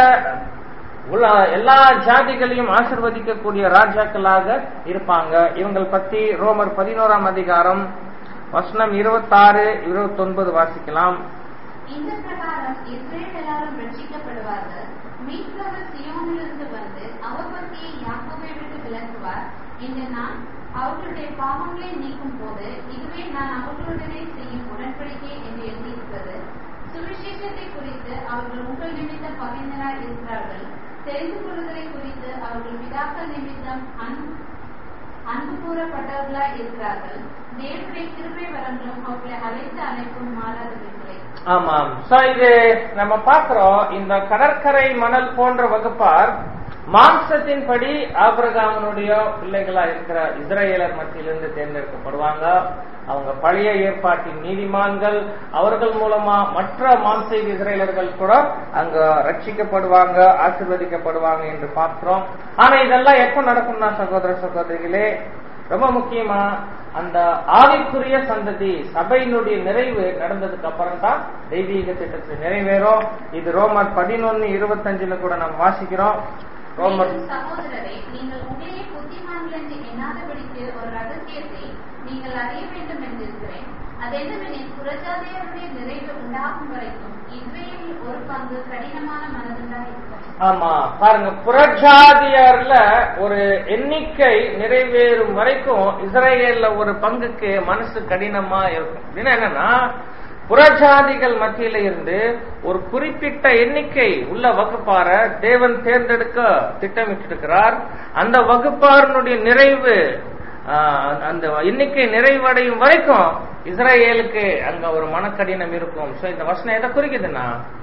எல்லா ஜாதிகளையும் ஆசிர்வதிக்கக்கூடிய ராஜாக்களாக இருப்பாங்க. இவங்கள் பத்தி ரோமர் 11ஆம் அதிகாரம் வசனம் 26, 29 வாசிக்கலாம். இந்த பிரகாரம் இஸ்ரேல் எல்லாரும் ரட்சிக்கப்படுவார்கள். மீட்பவர் சீயோனிலிருந்து வந்து அவர் பக்தியை யாக்கோபை விட்டு விலக்குவார் என்று நான் அவர்களுடைய பாவங்களை நீக்கும் போது இதுவே நான் அவர்களுடனே செய்யும் உடன்படிக்கை என்று எழுதியிருக்கிறது. சுவிசேஷத்தை குறித்து அவர்கள் உங்கள் நிமித்தம் பகைஞராய் இருக்கிறார்கள். தெரிந்து கொள்வதை குறித்து அவர்கள் பிதாக்கள் நிமித்தம் அன்பு கூறப்பட்டவர்களாய் இருக்கிறார்கள். தேவனுடைய கிருபை வரங்களும் அவர்களை அழைத்து அழைப்பும் மாறாதவர்களே. ஆமாம். இது நம்ம பாக்குறோம். இந்த கடற்கரை மணல் போன்ற வகுப்பார் மாம்சத்தின்படி ஆபிரகாமுடைய பிள்ளைகளா இருக்கிற இஸ்ரவேலர் மத்தியிலிருந்து தேர்ந்தெடுக்கப்படுவாங்க. அவங்க பழைய ஏற்பாட்டின் நீதிமான்கள். அவர்கள் மூலமா மற்ற மாம்சீக இஸ்ரவேலர்கள் கூட அங்க ரட்சிக்கப்படுவாங்க, ஆசீர்வதிக்கப்படுவாங்க என்று பார்க்கிறோம். ஆனா இதெல்லாம் எப்ப நடக்கும்னா சகோதர சகோதரிகளே, ரொம்ப முக்கியமா அந்த ஆவிக்குரிய சந்ததி சபையினுடைய நிறைவு நடந்ததுக்கு அப்புறம் தான் தெய்வீக திட்டத்தில் நிறைவேறும். இது ரோமர் 11:25 கூட நாம் வாசிக்கிறோம். ரோமர் சகோதரரே, நீங்கள் உண்மையை புத்திமான்கள் என்று எண்ணாதபடிக்கு ஒரு ரகசியத்தை நீங்கள் அறிய வேண்டும் என்றிருக்கிறேன். அது என்னவெனில் புறஜாதியருடைய நிறைவு உண்டாகும் வரைக்கும் இஸ்ரவேலில் ஒரு பங்கு கடினமான மனதுண்டா இருக்கும். ஆமா, பாருங்க, புறஜாதியர்ல ஒரு எண்ணிக்கை நிறைவேறும் வரைக்கும் இஸ்ரவேல்ல ஒரு பங்குக்கு மனசு கடினமா இருக்கும். அப்படின்னா என்னன்னா, புறஜாதிகள் மத்தியில இருந்து ஒரு குறிப்பிட்ட எண்ணிக்கை உள்ள வகுப்பார தேவன் தேர்ந்தெடுக்க திட்டமிட்டிருக்கிறார். அந்த வகுப்பாரனுடைய நிறைவு, அந்த எண்ணிக்கை நிறைவடையும் வரைக்கும் இஸ்ரவேலுக்கு அங்க ஒரு மனக்கடினம் இருக்கும். சோ இந்த வசனம் எதை குறிக்குதுன்னா,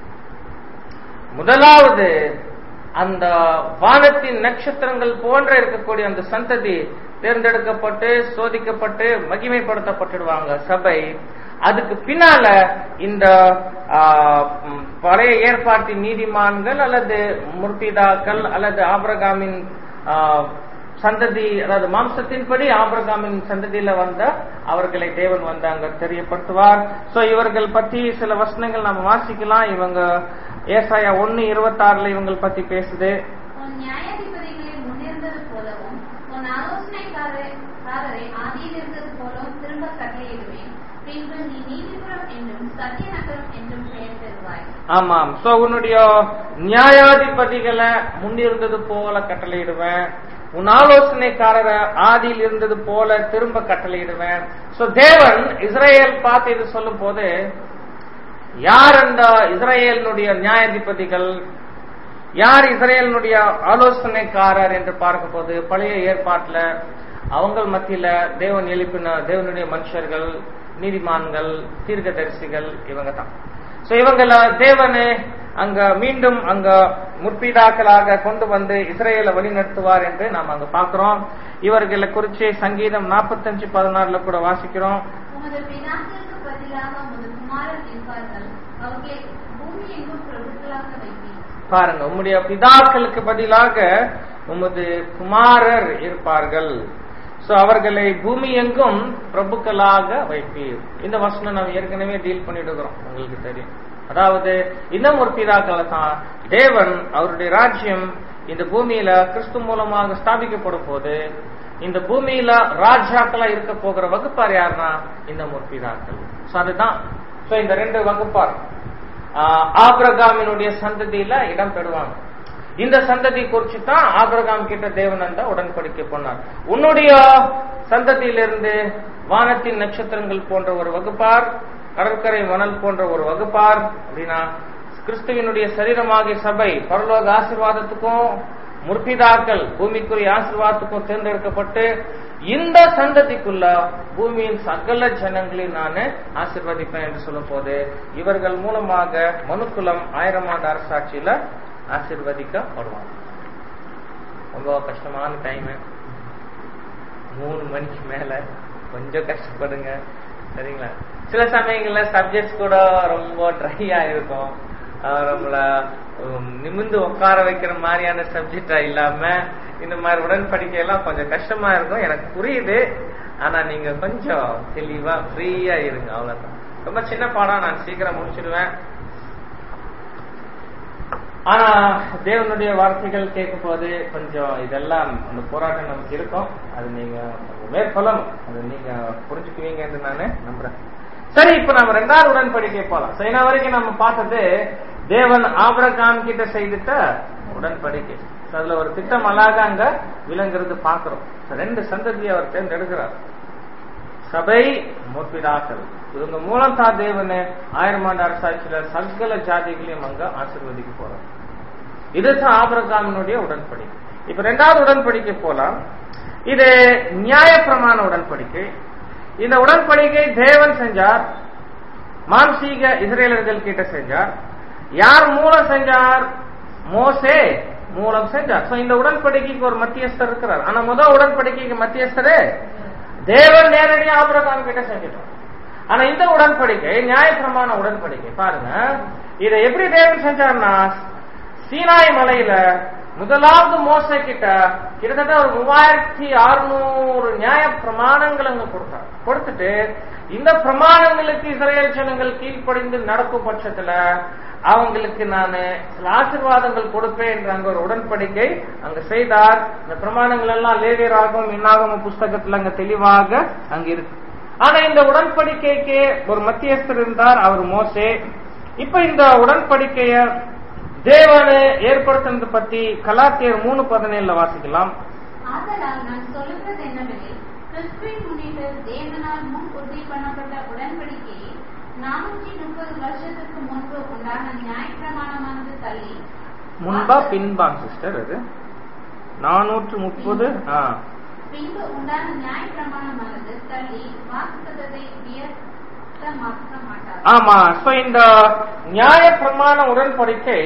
முதலாவது அந்த வானத்தின் நட்சத்திரங்கள் போன்ற இருக்கக்கூடிய அந்த சந்ததி தேர்ந்தெடுக்கப்பட்டு சோதிக்கப்பட்டு மகிமைப்படுத்தப்பட்டுடுவாங்க சபை. அதுக்கு பின்னால இந்த பழைய ஏற்பாட்டின் நீதிமான்கள் அல்லது முற்பிதாக்கள் அல்லது ஆபிரகாமின் சந்ததி, அதாவது மாம்சத்தின்படி ஆபிரகாமின் சந்ததியில வந்த அவர்களை தேவன் வந்து அங்க தெரியப்படுத்துவார். சோ இவர்கள் பத்தி சில வசனங்கள் நம்ம வாசிக்கலாம். இவங்க ஏசாயா 1:26 இவங்களை பத்தி பேசுது. உன் நியாயாதிபதிகளை முன்னிருந்தது போலவும் உன் ஆலோசனைக்காரரை ஆதியில் இருந்தது போலவும் திரும்ப கட்டளையிடுவேன். பின்பு நீ நீதிபுரம் என்றும் சத்திய நகரம் என்றும் பெயர் பெறுவாய். ஆமாம், சோ உன்னுடைய நியாயாதிபதிகளை முன்னிருந்தது போல கட்டளையிடுவேன், உன் ஆலோசனைக்காரர ஆதியில் இருந்தது போல திரும்ப கட்டளையிடுவேன். சோ தேவன் இஸ்ரேல் பார்த்து இது சொல்லும் போது, யார் அந்த இஸ்ரேலினுடைய நியாயாதிபதிகள், யார் இஸ்ரேலினுடைய ஆலோசனைக்காரர் என்று பார்க்கும் போது, பழைய ஏற்பாட்டுல அவங்க மத்தியில தேவன் எழுப்பின தேவனுடைய மனுஷர்கள், நீதிமான்கள், தீர்க்கதரிசிகள், இவங்க தான். சோ இவங்கள தேவனே அங்க மீண்டும் அங்க முற்பிதாக்களாக கொண்டு வந்து இஸ்ரேலை வழி நடத்துவார் என்று நாம் அங்க பாக்குறோம். இவர்களை குறிச்சு சங்கீதம் 45:14 கூட வாசிக்கிறோம். உமது பிதாக்களுக்கு பதிலாக உமது குமாரர் இருப்பார்கள், அவர்களை பூமி எங்கும் பிரபுக்களாக வைப்பீர். பாருங்க, உம்முடைய பிதாக்களுக்கு பதிலாக உமது குமாரர் இருப்பார்கள், சோ அவர்களை பூமி எங்கும் பிரபுக்களாக வைப்பீர். இந்த வசனம் நாம் ஏற்கனவே டீல் பண்ணிடுகிறோம், உங்களுக்கு தெரியும். அதாவது இன்னும் ஒரு பிதாக்களை தான் தேவன் அவருடைய ராஜ்யம் இந்த பூமியில கிறிஸ்து மூலமாக ஸ்தாபிக்கப்படும் போது இந்த பூமியில ராஜாக்களா இருக்க போகிற வகுப்பார் யாருன்னா இந்த முற்பிதாக்கள். சோ அதுதான், சோ இந்த ரெண்டு வகுப்பார் ஆபிரகாமினுடைய சந்ததியில இடம் பெறுவாங்க. இந்த சந்ததி குறிச்சு தான் ஆபிரகாம் கிட்ட தேவன் அந்த உடன்படிக்கை பண்ணார். உன்னுடைய சந்ததியிலிருந்து வானத்தின் நட்சத்திரங்கள் போன்ற ஒரு வகுப்பார், கடற்கரை மணல் போன்ற ஒரு வகுப்பார், அப்படின்னா கிறிஸ்துவினுடைய சரீரமாகிய சபை பரலோக ஆசீர்வாதத்துக்கும் முற்பிதாக்கள் பூமிக்குரிய ஆசீர்வாதத்துக்கும் தேர்ந்தெடுக்கப்பட்டு இந்த சந்ததிக்குள்ள பூமியின் சகல ஜனங்களையும் நான் ஆசீர்வதிப்பேன் என்று சொல்லும் போது இவர்கள் மூலமாக மனுக்குலம் 1000 ஆண்டு அரசாட்சியில ஆசீர்வதிக்கப்படுவாங்க. ரொம்ப கஷ்டமான டைம், 3 மணிக்கு மேல கொஞ்சம் கஷ்டப்படுங்க, சரிங்களா? சில சமயங்கள்ல சப்ஜெக்ட்ஸ் கூட ரொம்ப ட்ரையா இருக்கும், நம்மள நிமிந்து உட்கார வைக்கிற மாதிரியான சப்ஜெக்டா இல்லாம இந்த மாதிரி உடன்படிக்கை எல்லாம் கொஞ்சம் கஷ்டமா இருக்கும், எனக்கு புரியுது. ஆனா நீங்க கொஞ்சம் தெளிவா ஃப்ரீயா இருங்க, அவ்வளவுதான். ரொம்ப சின்ன பாடம், நான் சீக்கிரம் முடிச்சிடுவேன். ஆனா தேவனுடைய வார்த்தைகள் கேட்கும் போது கொஞ்சம் இதெல்லாம் அந்த போராட்டம் நமக்கு இருக்கும். அது நீங்க மேற்கொள்ளணும், அது நீங்க புரிஞ்சுக்குவீங்க என்று நான் நம்புறேன். சரி, இப்ப நம்ம 2வது உடன்படிக்கை போலாம். சைனா வரைக்கும் நம்ம பார்த்தது தேவன் ஆபிரகாம் கிட்ட செய்துட்ட உடன்படிக்கை. அதுல ஒரு திட்டம் அழகா அங்க விளங்குறது பாக்குறோம். 2 சந்ததியை அவர் தேர்ந்தெடுக்கிறார், சபை, முற்பிதாக்கள். இவங்க மூலம் தான் தேவனு 1000 ஆண்டு அரசாட்சியில சகல ஜாதிகளையும் அங்க ஆசீர்வதிக்க போறார். இதுதான் ஆபிரகாமினுடைய உடன்படிக்கை. இப்ப 2வது உடன்படிக்கை போலாம். இது நியாயப்பிரமாண உடன்படிக்கை. இந்த உடன்படிக்கை தேவன் செஞ்சார், மாம்சீக இஸ்ரேலர்கள் கிட்ட செஞ்சார். யார் மூலம் செஞ்சார்? மோசே மூலம் செஞ்சார். இந்த உடன்படிக்கைக்கு ஒரு மத்தியஸ்தர் இருக்கிறார். ஆனா முதல் உடன்படிக்கைக்கு மத்தியஸ்தரே தேவன் நேரடியாக ஆபிரகாம் கிட்ட செஞ்சிட்டார். ஆனா இந்த உடன்படிக்கை நியாயப்பிரமாண உடன்படிக்கை பாருங்க, இதை எப்படி தேவன் செஞ்சார்னா, சீனாய் மலையில முதலாவது மோசே கிட்ட கிட்டத்தட்ட ஒரு 3600 நியாய பிரமாணங்கள் அங்க கொடுத்தார். கொடுத்துட்டு இந்த பிரமாணங்களுக்கு இஸ்ரேல் ஜனங்கள் கீழ்ப்படிந்து நடக்கும் பட்சத்துல அவங்களுக்கு நான் சில ஆசீர்வாதங்கள் கொடுப்பேன் என்ற அங்க ஒரு உடன்படிக்கை அங்க செய்தார். இந்த பிரமாணங்கள் எல்லாம் லேவியராகவும் இன்னாகம புஸ்தகத்துல அங்க தெளிவாக அங்க இருக்கு. ஆனா இந்த உடன்படிக்கைக்கு ஒரு மத்தியஸ்தர் இருந்தார், அவர் மோசே. இப்ப இந்த உடன்படிக்கைய தேவனை ஏற்படுத்தினது பத்தி கலாத்தியர் 3:17 வாசிக்கலாம். ஆதலால் நான் சொல்லுகிறது என்னவெனில், கிறிஸ்துவின் முன்னிட்டு தேவனால் முன் உறுதி பண்ணப்பட்ட உடன்படிக்கையை 430 வருஷத்துக்கு முன்பு உண்டான நியாயப்பிரமாணமானது தள்ளி முன்பா பின்பாங்க சிஸ்டர், அது 430 பின்பு உண்டான நியாயப்பிரமாணமானது தள்ளி வாக்குத்தத்தத்தை வியர்த்தமாக்க மாட்டார். ஆமா. இந்த நியாயப்பிரமாண உடன்படிக்கை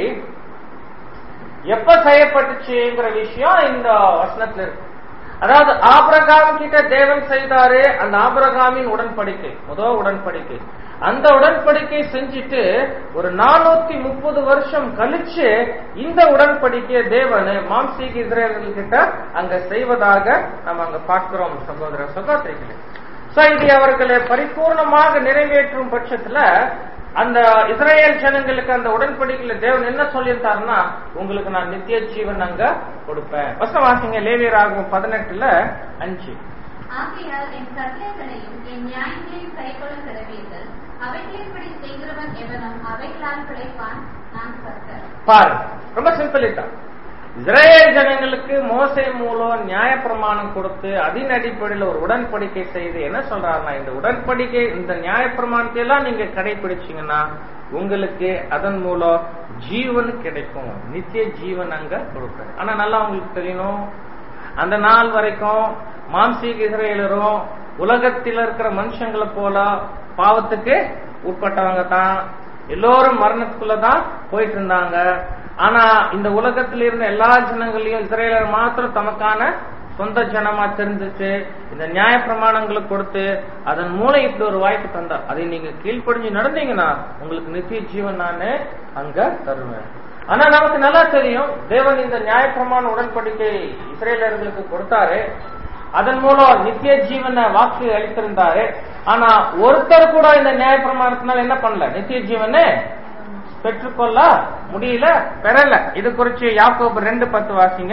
எப்ப செய்யப்பட்டுச்சுங்கிற விஷயம் இந்த வசனத்துல இருக்கு. அதாவது ஆபிரகாம் கிட்ட தேவன் செய்தாரு அந்த ஆபிரகாமின் உடன்படிக்கை, முதல் உடன்படிக்கை. அந்த உடன்படிக்கை செஞ்சுட்டு ஒரு 430 வருஷம் கழிச்சு இந்த உடன்படிக்கையை தேவன் மாம்சீக இஸ்ரேலர்கள் கிட்ட அங்க செய்வதாக நம்ம அங்க பார்க்கிறோம் சகோதர சகோதரிகளே. இது அவர்களை பரிபூர்ணமாக நிறைவேற்றும் பட்சத்துல அந்த இஸ்ரேல் ஜனங்களுக்கு அந்த உடன்படிக்கையில தேவன் என்ன சொல்லியிருந்தாருன்னா, உங்களுக்கு நான் நித்திய ஜீவன் அங்க கொடுப்பேன். வாசிங்க லேவியராகமம் 18:5. ஆகையால் என் கட்டளைகளையும் என் நியாயங்களையும் கைக்கொள்ள கடவீர்கள், அவைகளின்படி செய்கிறவன் எவனும் அவைகளால் பிழைப்பான், நான் கர்த்தர். பாருங்க, ரொம்ப சிம்பிள் தான். இஸ்ரேல் ஜனங்களுக்கு மோசே மூலம் நியாயப்பிரமாணம் கொடுத்து அதன் அடிப்படையில் ஒரு உடன்படிக்கை செய்து என்ன சொல்றாருன்னா, இந்த உடன்படிக்கை இந்த நியாயப்பிரமாணத்தை எல்லாம் நீங்க கடைபிடிச்சீங்கன்னா உங்களுக்கு அதன் மூலம் ஜீவன் கிடைக்கும், நித்திய ஜீவன் அங்க கொடுப்பேன். ஆனா நல்லா உங்களுக்கு தெரியணும், அந்த நாள் வரைக்கும் மாம்சீக இஸ்ரேலரும் உலகத்தில் இருக்கிற மனுஷங்களை போல பாவத்துக்கு உட்பட்டவங்க தான், எல்லோரும் மரணத்துக்குள்ளதான் போயிட்டு இருந்தாங்க. ஆனா இந்த உலகத்தில் இருந்த எல்லா ஜனங்களையும் இஸ்ரேலர் மாத்திரம் தமக்கான சொந்த ஜனமா தெரிஞ்சிச்சு இந்த நியாய பிரமாணங்களை கொடுத்து அதன் மூலம் இப்படி ஒரு வாய்ப்பு தந்தார். அதை நீங்க கீழ்ப்படிஞ்சு நடந்தீங்கன்னா உங்களுக்கு நித்திய ஜீவன் நானே அங்க தருவேன். ஆனா நமக்கு நல்லா தெரியும், தேவன் இந்த நியாயப்பிரமாண உடன்படிக்கை இஸ்ரேலர்களுக்கு கொடுத்தாரு, அதன் மூலம் நித்திய ஜீவனை வாக்கு அளித்திருந்தாரு. ஆனா ஒருத்தர் கூட இந்த நியாயப்பிரமாணத்தினால என்ன பண்ணல, நித்திய ஜீவனை பெற்றுக்கொள்ள முடியல, பெறல. இது குறிச்சு யாக்கோபு 2:10 வாசிங்க.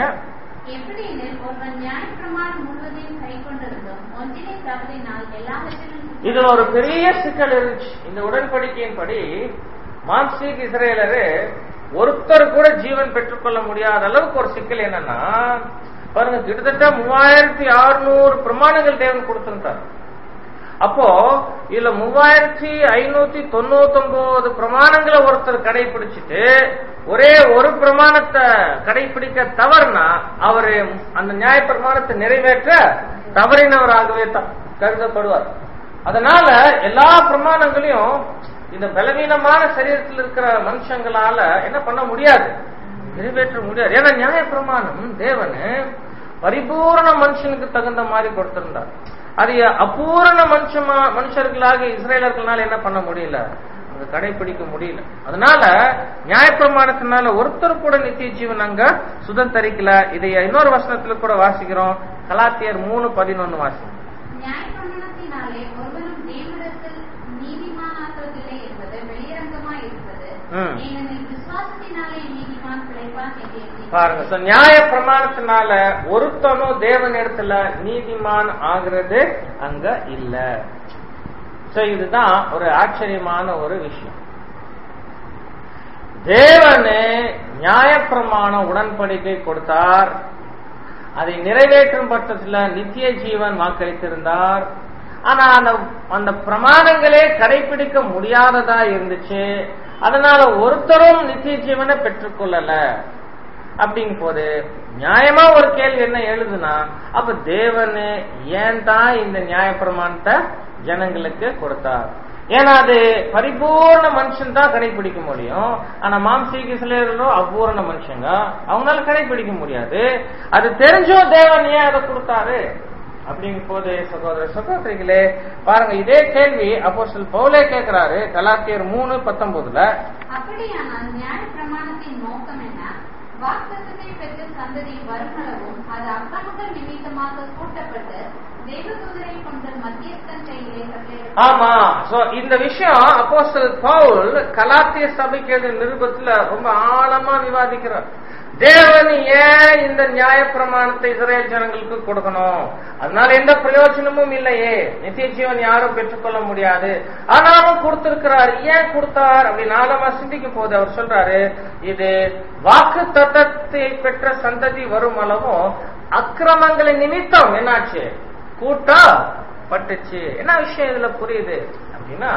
இது ஒரு பெரிய சிக்கல் இருந்துச்சு. இந்த உடன்படிக்கையின்படி மாம்சீக இஸ்ரேலரு ஒருத்தர் கூட ஜீவன் பெற்றுக்கொள்ள முடியாத அளவுக்கு ஒரு சிக்கல் என்னன்னா, பாருங்க, கிட்டத்தட்ட 3600 பிரமாணங்கள் தேவன் கொடுத்திருந்தார். அப்போ இதுல 3599 பிரமாணங்களை ஒருத்தர் கடைபிடிச்சிட்டு ஒரே ஒரு பிரமாணத்தை கடைபிடிக்க தவறுனா அவரு அந்த நியாய பிரமாணத்தை நிறைவேற்ற தவறினவராகவே கருதப்படுவார். அதனால எல்லா பிரமாணங்களையும் இந்த பலவீனமான சரீரத்தில் இருக்கிற மனுஷங்களால என்ன பண்ண முடியாது, நிறைவேற்ற முடியாது. ஏன்னா நியாய பிரமாணம் தேவன் பரிபூர்ண மனுஷனுக்கு தகுந்த மாதிரி கொடுத்திருந்தார். அது அபூரண மனுஷர்களாக இஸ்ரேலர்களால என்ன பண்ண முடியல, கடைபிடிக்க முடியல. அதனால நியாயப்பிரமாணத்தினால ஒருத்தர் கூட நித்திய ஜீவன் அங்க சுதந்தரிக்கல. இதை இன்னொரு வசனத்துல கூட வாசிக்கிறோம், கலாத்தியர் 3:11 வாசிக்கிறோம். நியாயப்பிரமாணத்தினாலே ஒருவரும் தேவனிடத்தில் நீதிமானாக்குவதில்லை என்பது வெளியரங்கமாய் இருப்பது, ஏனெனில் விசுவாசத்தினாலே நீதிமான் பிழைப்பான் என்று பாருங்க. நியாய பிரமாணத்தினால ஒருத்தனும் தேவனிடத்துல நீதிமான் ஆகிறது அங்க இல்ல. இதுதான் ஒரு ஆச்சரியமான ஒரு விஷயம். தேவனே நியாயப்பிரமாண உடன்படிக்கை கொடுத்தார், அதை நிறைவேற்றும் பட்சத்துல நித்திய ஜீவன் வாக்களித்திருந்தார். ஆனா அந்த பிரமாணங்களே கடைபிடிக்க முடியாததா இருந்துச்சு. அதனால ஒருத்தரும் நித்திய ஜீவனை பெற்றுக்கொள்ளல. அப்படிங்கும் போது நியாயமா ஒரு கேள்வி என்ன எழுதுனா, அப்ப தேவனு ஏன் தான் இந்த நியாய பிரமாணத்தை ஜனங்களுக்கு கொடுத்தார்? ஏன்னா அது பரிபூர்ண மனுஷன் தான் கடைபிடிக்க முடியும். ஆனா மாம்சீக சிலரோ அபூர்ண மனுஷங்க, அவங்களால கடைபிடிக்க முடியாது. அது தெரிஞ்சோ தேவன் ஏன் அதை கொடுத்தாரு அப்படிங்கும் போது சகோதர சகோதரிகளே பாருங்க, இதே கேள்வி அப்போஸ்தலர் பவுலே கேட்கிறாரு கலாத்தியர் 3:19. அப்படியானால் நியாய பிரமாணத்தின் நோக்கம் என்ன? வாக்குத்தத்தத்தை பெற்ற சந்ததி வருமளவும் அது அக்கிரமங்கள் நிமித்தமாக கூட்டப்பட்டு தேவதூதரை கொண்ட மத்தியஸ்தன் கையிலே கட்டளையிடப்பட்டது. ஆமா, சோ இந்த விஷயம் அப்போஸ்தலர் பவுல் கலாத்திய சபைக்கு எழுதின நிருபத்துல ரொம்ப ஆழமா விவாதிக்கிறார். தேவன் ஏன் இந்த நியாய பிரமாணத்தை இஸ்ரேல் ஜனங்களுக்கு கொடுக்கணும்? அதனால எந்த பிரயோஜனமும் இல்லையே, நித்திய ஜீவன் யாரும் பெற்றுக்கொள்ள முடியாது. ஆனாலும் கொடுத்திருக்கிறார். ஏன் கொடுத்தார் அப்படின்னு ஆழமா சிந்திக்கும் போது அவர் சொல்றாரு, இது வாக்கு தத்தத்தை பெற்ற சந்ததி வரும் அளவும் அக்கிரமங்களின் நிமித்தம் என்னாச்சு கூட்டப்பட்டுச்சு. என்ன விஷயம் இதுல புரியுது அப்படின்னா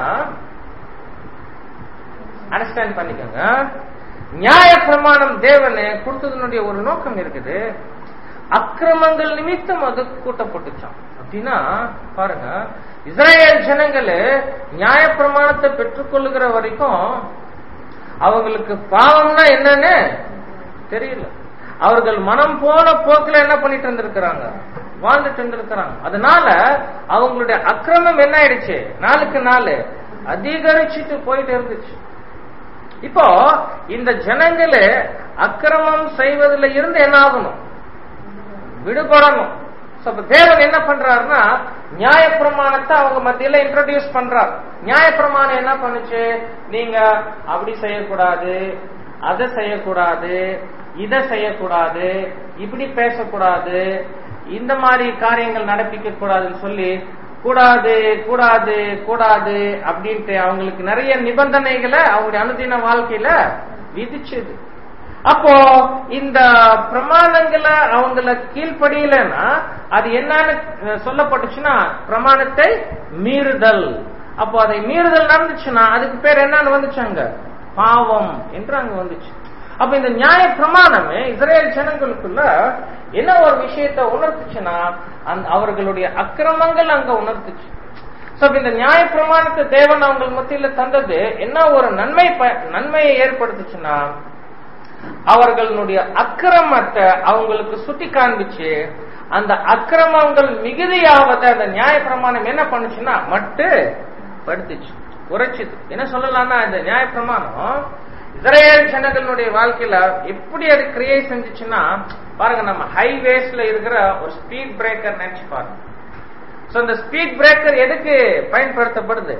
அண்டர்ஸ்டாண்ட் பண்ணிக்கோங்க. நியாய பிரமாணம் தேவனை கொடுத்ததனுடைய ஒரு நோக்கம் இருக்குது. அக்கிரமங்கள் நிமித்தம் அது கூட்டப்பட்டுச்சான் அப்படின்னா பாருங்க, இஸ்ரேல் ஜனங்கள் நியாய பிரமாணத்தை பெற்றுக்கொள்ளுகிற வரைக்கும் அவங்களுக்கு பாவம்னா என்னன்னு தெரியல. அவர்கள் மனம் போன போக்குல என்ன பண்ணிட்டு இருந்திருக்கிறாங்க, வாழ்ந்துட்டு இருந்திருக்கிறாங்க. அதனால அவங்களுடைய அக்கிரமம் என்ன ஆயிடுச்சு, நாளுக்கு நாள் அதிகரிச்சுட்டு போயிட்டு இருந்துச்சு. இப்போ இந்த ஜனங்களே அக்கிரமம் செய்வதில் இருந்து என்ன ஆகணும், விடுபடணும். தேவன் என்ன பண்றாருன்னா நியாய பிரமாணத்தை அவங்க மத்தியில இன்ட்ரோடியூஸ் பண்றார். நியாய பிரமாணம் என்ன பண்ணுச்சு, நீங்க அப்படி செய்யக்கூடாது, அதை செய்யக்கூடாது, இதை செய்யக்கூடாது, இப்படி பேசக்கூடாது, இந்த மாதிரி காரியங்கள் நடப்பிக்க கூடாதுன்னு சொல்லி கூடாது கூடாது கூடாது அப்படின்ட்டு அவங்களுக்கு நிறைய நிபந்தனைகளை அவங்களுடைய அனுதின வாழ்க்கையில விதிச்சது. அப்போ இந்த பிரமாணங்களை அவங்கள கீழ்ப்படியலன்னா அது என்னன்னு சொல்லப்பட்டுச்சுன்னா பிரமாணத்தை மீறுதல். அப்போ அதை மீறுதல் நடந்துச்சுன்னா அதுக்கு பேர் என்னன்னு வந்துச்சாங்க, பாவம் என்று அங்க வந்துச்சு. அப்ப இந்த நியாய பிரமாணமே இஸ்ரேல் ஜனங்களுக்குள்ள என்ன ஒரு விஷயத்தை உணர்த்துச்சுன்னா அவர்களுடைய அக்கிரமங்கள் அங்க உணர்த்துச்சு. இந்த நியாய பிரமாணத்தை தேவன் அவங்க மத்தியில தந்தது என்ன ஒரு நன்மையை ஏற்படுத்துச்சுன்னா அவர்களுடைய அக்கிரமத்தை அவங்களுக்கு சுட்டி காண்பிச்சு அந்த அக்கிரமங்கள் மிகுதியாவத அந்த நியாய பிரமாணம் என்ன பண்ணுச்சுன்னா மட்டுப்படுத்துச்சு, குறைச்சுது. என்ன சொல்லலாம்னா இந்த நியாய பிரமாணம் இஸ்ரேல் ஜனங்களுடைய வாழ்க்கையில எப்படி அது கிரியேட் செஞ்சுச்சுன்னா பாருங்க, நம்ம ஹைவேஸ்ல இருக்கிற ஒரு ஸ்பீட் பிரேக்கர் நினைச்சு பாருங்க. இந்த ஸ்பீட் பிரேக்கர் எதுக்கு பயன்படுத்தப்படுது,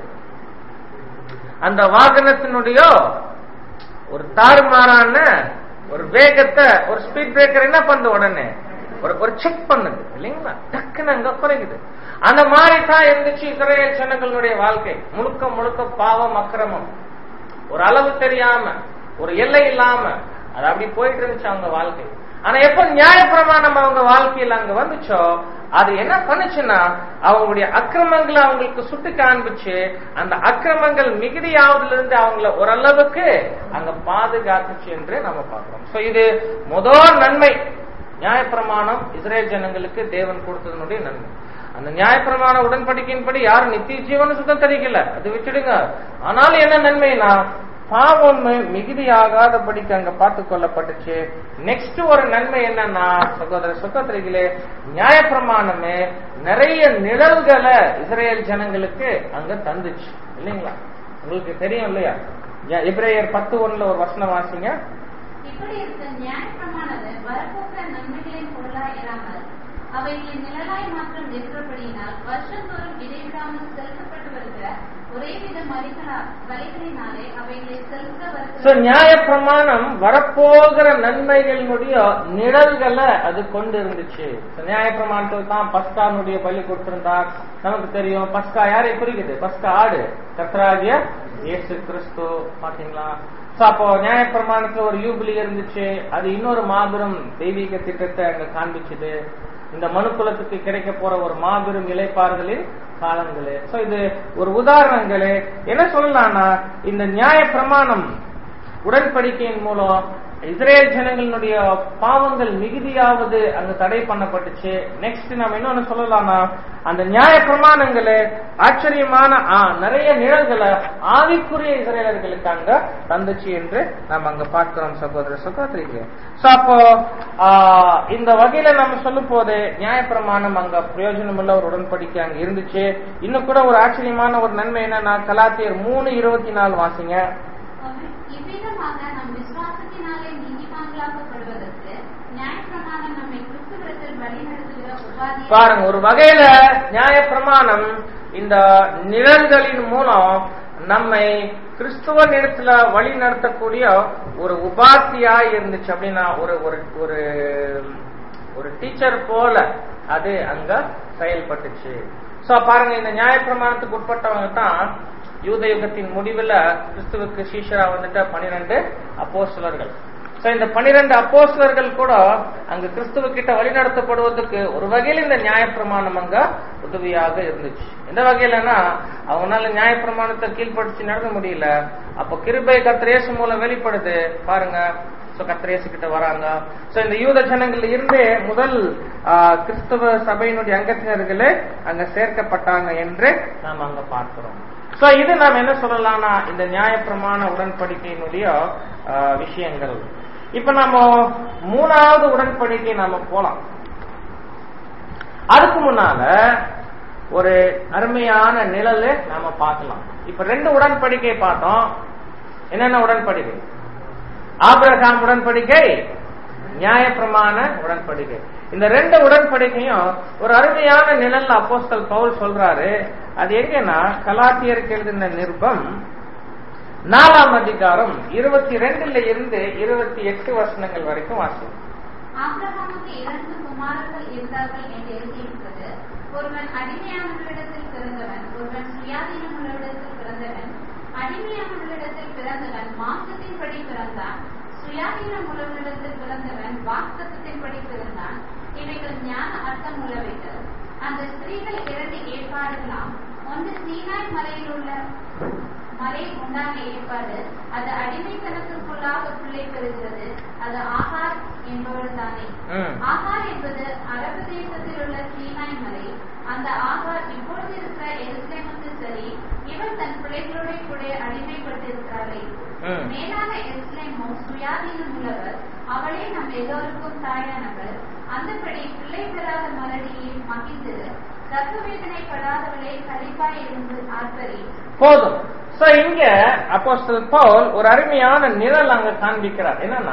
அந்த வாகனத்தினுடைய ஒரு தாறுமாறான ஒரு வேகத்தை ஒரு ஸ்பீட் பிரேக்கர் என்ன பண்ணுது, உடனே ஒரு செக் பண்ணுது இல்லைங்களா, டக்குன்னு அங்க குறைக்குது. அந்த மாதிரி தான் இருந்துச்சு இஸ்ரேல் ஜனங்களுடைய வாழ்க்கை. முழுக்க முழுக்க பாவம் அக்கிரமம், ஒரு அளவு தெரியாம ஒரு எல்லை இல்லாம அது அப்படி போயிட்டு இருந்துச்சு அவங்க வாழ்க்கை. ஆனா எப்ப நியாய பிரமாணம் அவங்க வாழ்க்கையில அங்க வந்துச்சோ அது என்ன பண்ணுச்சுன்னா அவங்களுடைய அக்கிரமங்களை அவங்களுக்கு சுட்டு காண்பிச்சு அந்த அக்கிரமங்கள் மிகுதியாவதுல இருந்து அவங்கள ஓரளவுக்கு அங்க பாதுகாத்துச்சு என்று நம்ம பார்க்கிறோம். சோ இது முதல் நன்மை, நியாய பிரமாணம் இஸ்ரேல் ஜனங்களுக்கு தேவன் கொடுத்ததனுடைய நன்மை. அந்த நியாய பிரமாண உடன்படிக்கையின்படி யாரும் நித்திய ஜீவன சுத்தம் தெரிவிக்கல, அது விட்டுடுங்க. ஆனாலும் என்ன நன்மைனா பாவம் மிகுதியாகாதபடிக்கு அங்க பார்த்து கொள்ளப்பட்டுச்சு. நெக்ஸ்ட் ஒரு நன்மை என்னன்னா சகோதர சகோதரிகளே, நியாய பிரமாணமே நிறைய நிழல்களை இஸ்ரேல் ஜனங்களுக்கு அங்க தந்துச்சு இல்லைங்களா. உங்களுக்கு தெரியும் இல்லையா, எபிரேயர் 10:1 ஒரு வசனம் வாசிங்க. இப்படி இருக்க நியாய பிரமாணத்தை வரப்போகிற நன்மைகளின் பொருளா இராமல் அவைகளின் நிழலாய் மாற்றம் இருக்கிறபடியினால் வருஷந்தோறும் இடைவிடாமல் செலுத்தப்பட்டு வருகிற ஒரே வித வழிகளினாலே அவைகளை செலுத்த நியாய பிரமாணம் வரப்போகிற நன்மைகளினுடைய நிழல்களை அது கொண்டு இருந்துச்சு. நியாய பிரமாணத்தில் தான் பஸ்கானுடைய பலி கொடுத்திருந்தார். நமக்கு தெரியும் பஸ்கா யாரை குறிக்குது, பஸ்கா ஆடு, கர்த்தராகிய இயேசு கிறிஸ்து. பாத்தீங்களா, அப்போ நியாய பிரமாணத்துல ஒரு யூபிலி இருந்துச்சு, அது இன்னொரு மாபெரும் தெய்வீக திட்டத்தை அங்க காண்பிச்சுது. இந்த மனுக்குலத்துக்கு கிடைக்க போற ஒரு மாபெரும் இளைப்பாறுதலின் காலங்களே. சோ இது ஒரு உதாரணங்களே. என்ன சொல்லலாம்னா இந்த நியாய பிரமாணம் உடன்படிக்கையின் மூலம் இஸ்ரேல் ஜனங்களுடைய பாவங்கள் மிகுதியாவது அங்கு தடை பண்ணப்பட்டுச்சு. நெக்ஸ்ட் நம்ம இன்னொன்னு சொல்லலாம்னா, அந்த நியாய பிரமாணங்களை ஆச்சரியமான நிறைய நிழல்களை ஆவிக்குரிய இஸ்ரேலர்களுக்கு அங்க தந்துச்சு என்று நம்ம அங்க பார்க்கிறோம் சகோதர சகோதரிகளே. சோ அப்போ இந்த வகையில நம்ம சொல்லும் போது நியாய பிரமாணம் அங்க பிரயோஜனம் உள்ள ஒரு உடன்படிக்கை அங்க இருந்துச்சு. இன்னும் கூட ஒரு ஆச்சரியமான ஒரு நன்மை என்னன்னா, கலாத்தியர் 3:24 வாசிங்க. இவ்விதமாக நம் விசுவாசத்தினாலே நீதிமான்களாக்கப்படுவதற்கு நியாயப்பிரமாணம் நம்மை கிறிஸ்துவிடத்தில் வழிநடத்துகிற உபாதி. பாருங்க, ஒரு வகையில நியாயப்பிரமாணம் இந்த நிழல்களின் மூலம் நம்மை கிறிஸ்துவன் இடத்துல வழி நடத்தக்கூடிய ஒரு உபாத்தியா இருந்துச்சு. அப்படின்னா ஒரு டீச்சர் போல அது அங்க செயல்பட்டுச்சு. சோ பாருங்க, இந்த நியாயப்பிரமாணத்துக்கு உட்பட்டவங்க தான் யூத யுகத்தின் முடிவுல கிறிஸ்துவுக்கு சீஷரா வந்துட்ட 12 அப்போஸ்தலர்கள். சோ இந்த 12 அப்போஸ்தலர்கள் கூட அங்க கிறிஸ்துவ கிட்ட வழிநடத்தப்படுவதற்கு ஒரு வகையில் இந்த நியாயப்பிரமாணம் அங்க உதவியாக இருந்துச்சு. எந்த வகையிலன்னா, அவங்களால நியாயப்பிரமாணத்தை கீழ்படுத்தி நடக்க முடியல. அப்ப கிருபை கர்த்தர் இயேசு மூலம் வெளிப்படுது பாருங்க. சோ கர்த்தர் இயேசு கிட்ட வராங்க. சோ இந்த யூத ஜனங்கள் இருந்து முதல் கிறிஸ்தவ சபையினுடைய அங்கத்தினர்களே அங்க சேர்க்கப்பட்டாங்க என்று நாம் அங்க பார்க்கிறோம். சோ இது நாம் என்ன சொல்லலாம்னா, இந்த நியாயப்பிரமாண உடன்படிக்கையினுடைய விஷயங்கள். இப்ப நம்ம 3வது உடன்படிக்கை நாம போலாம். அதுக்கு முன்னால ஒரு அருமையான நிழலை நாம பார்க்கலாம். இப்ப 2 உடன்படிக்கை பார்த்தோம். என்னென்ன உடன்படிக்கை? ஆபிரகாம் உடன்படிக்கை, நியாயப்பிரமாண உடன்படிக்கை. இந்த 2 உடன்படிக்கையும் ஒரு அருமையான நிழல் அப்போஸ்தலன் பவுல் சொல்றாரு. அது எங்கன்னா, கலாத்தியருக்கு எழுதின நிருபம் 4ஆம் அதிகாரம் 22 இருந்து 28 வசனங்கள் வரைக்கும் வாசிக்கும். ஆபிரகாமுக்கு 2 குமாரர்கள் இருந்தார்கள் என்று எழுதியிருக்கிறது. ஒருவன் அடிமையானவர்களிடத்தில் பிறந்தவன், ஒருவன் சுயாதீனமுள்ளவரிடத்தில் பிறந்தவன். அடிமையானவர்களிடத்தில் பிறந்தவன் மாம்சத்தின்படி பிறந்தான், சுயாதீனம் உள்ளவரிடத்தில் பிறந்தவன் வாக்குத்தத்தத்தின்படி பிறந்தான். இவைகள் ஞான அர்த்தம் உள்ளவைகள். அந்த ஸ்திரீகள் 2 ஏற்பாடுகளாம். ஒன்று சீனாய் மலையில் உண்டான ஏற்பாடு, அது அடிமைத்தனத்திற்குள்ளாக பிள்ளை பெறுகிறது. அது ஆகார் என்பவர் தானே. ஆகார் என்பது அரபு தேசத்தில் உள்ள சீனாய் மலை. அந்த ஆகார் இப்பொழுது இருக்கிற எருசலேமுக்கு சரி, இவர் தன் பிள்ளைகளோட கூட அடிமைப்பட்டிருக்கிறாளே. மேலான எருசலேமோ சுயாதீனம் உள்ளவர், அவளே நம் எல்லோருக்கும் தாயானவர். அந்தபடி பிள்ளை பெறாத மலடியை மகிழ்ந்து கர்ப்ப வேதனைப்படாதவளே கழிப்பாய் இருந்து ஆர்ப்பரி. போதும். சோ இங்க அப்போஸ்தலன் பவுல் ஒரு அருமையான நிழல் அங்க காண்பிக்கிறார். என்னன்னா,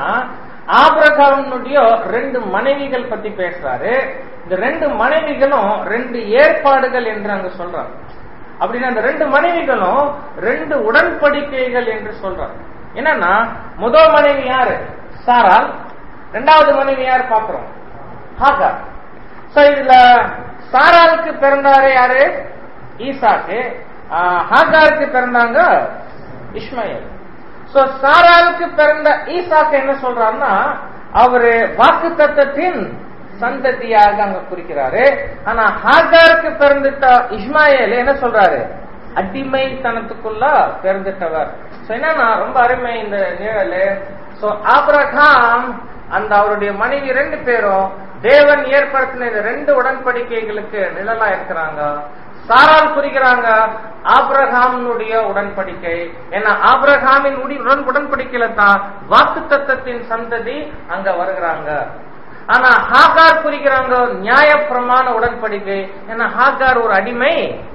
ஆபிரகாமுடைய 2 மனைவிகள் பத்தி பேசுறாரு. இந்த 2 மனைவிகளும் 2 ஏற்பாடுகள் என்று அங்க சொல்றார். அப்படின்னா அந்த 2 மனைவிகளும் 2 உடன்படிக்கைகள் என்று சொல்றார். என்னன்னா, முதல் மனைவி யாரு? சாராள். 2வது மனைவி யார் பாக்குறோம்? ஹாகார். சோ இதுல சாராளுக்கு பிறந்தாரு யாரு? ஈசாக்கு. ஹாகாருக்கு பிறந்தாங்க இஸ்மாயில். சோ சாராளுக்கு பிறந்த ஈசாக்கு என்ன சொல்றாருன்னா, அவரு வாக்குத்தத்தத்தின் சந்ததியாக அங்க குறிக்கிறாரு. ஆனா ஹாகாருக்கு பிறந்துட்ட இஸ்மாயில் என்ன சொல்றாரு? அடிமைத்தனத்துக்குள்ள பிறந்துட்டவர். என்னன்னா ரொம்ப அருமை இந்த நிழல். சோ ஆபிரகாம் அந்த அவருடைய மனைவி 2 பேரும் தேவன் ஏற்படுத்தின இந்த 2 உடன்படிக்கைகளுக்கு நிழலா இருக்கிறாங்க. சாரால் குறிக்கிறாங்க ஆபிரகாமுடைய உடன்படிக்கை. ஏன்னா ஆபிரகாமின் உடன்படிக்கையில தான் வாக்குத்தத்தத்தின் சந்ததி அங்க வருகிறாங்க. ஆனா ஹாகார் குறிக்கிறாங்க நியாயப்பிரமாண உடன்படிக்கை. ஏன்னா ஹாகார் ஒரு அடிமை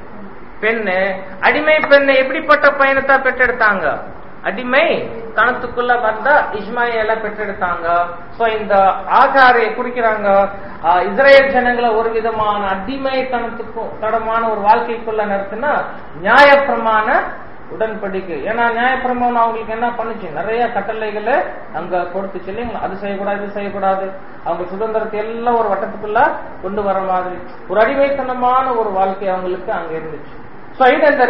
பெண்ணு. அடிமை பெண்ணை எப்படிப்பட்ட பயணத்தை பெற்றெடுத்தாங்க? அடிமை தனத்துக்குள்ள வந்த இஸ்மாயில பெற்றெடுத்தாங்க. சோ இந்த ஆகாரை குறிக்கிறாங்க இஸ்ரேல் ஜனங்களை ஒரு விதமான அடிமைத்தனத்துக்கும் தடமான ஒரு வாழ்க்கைக்குள்ள நடத்தினா நியாயப்பிரமாண உடன்படிக்கை. ஏன்னா நியாயப்பிரமாணம் அவங்களுக்கு என்ன பண்ணுச்சு? நிறைய கட்டளைகளை அங்க கொடுத்துச்சு இல்லைங்களா? அது செய்யக்கூடாது, இது செய்யக்கூடாது. அவங்க சுதந்திரத்தை எல்லாம் ஒரு வட்டத்துக்குள்ள கொண்டு வர மாதிரி ஒரு அடிமைத்தனமான ஒரு வாழ்க்கை அவங்களுக்கு அங்க இருந்துச்சு. சோ இது இந்த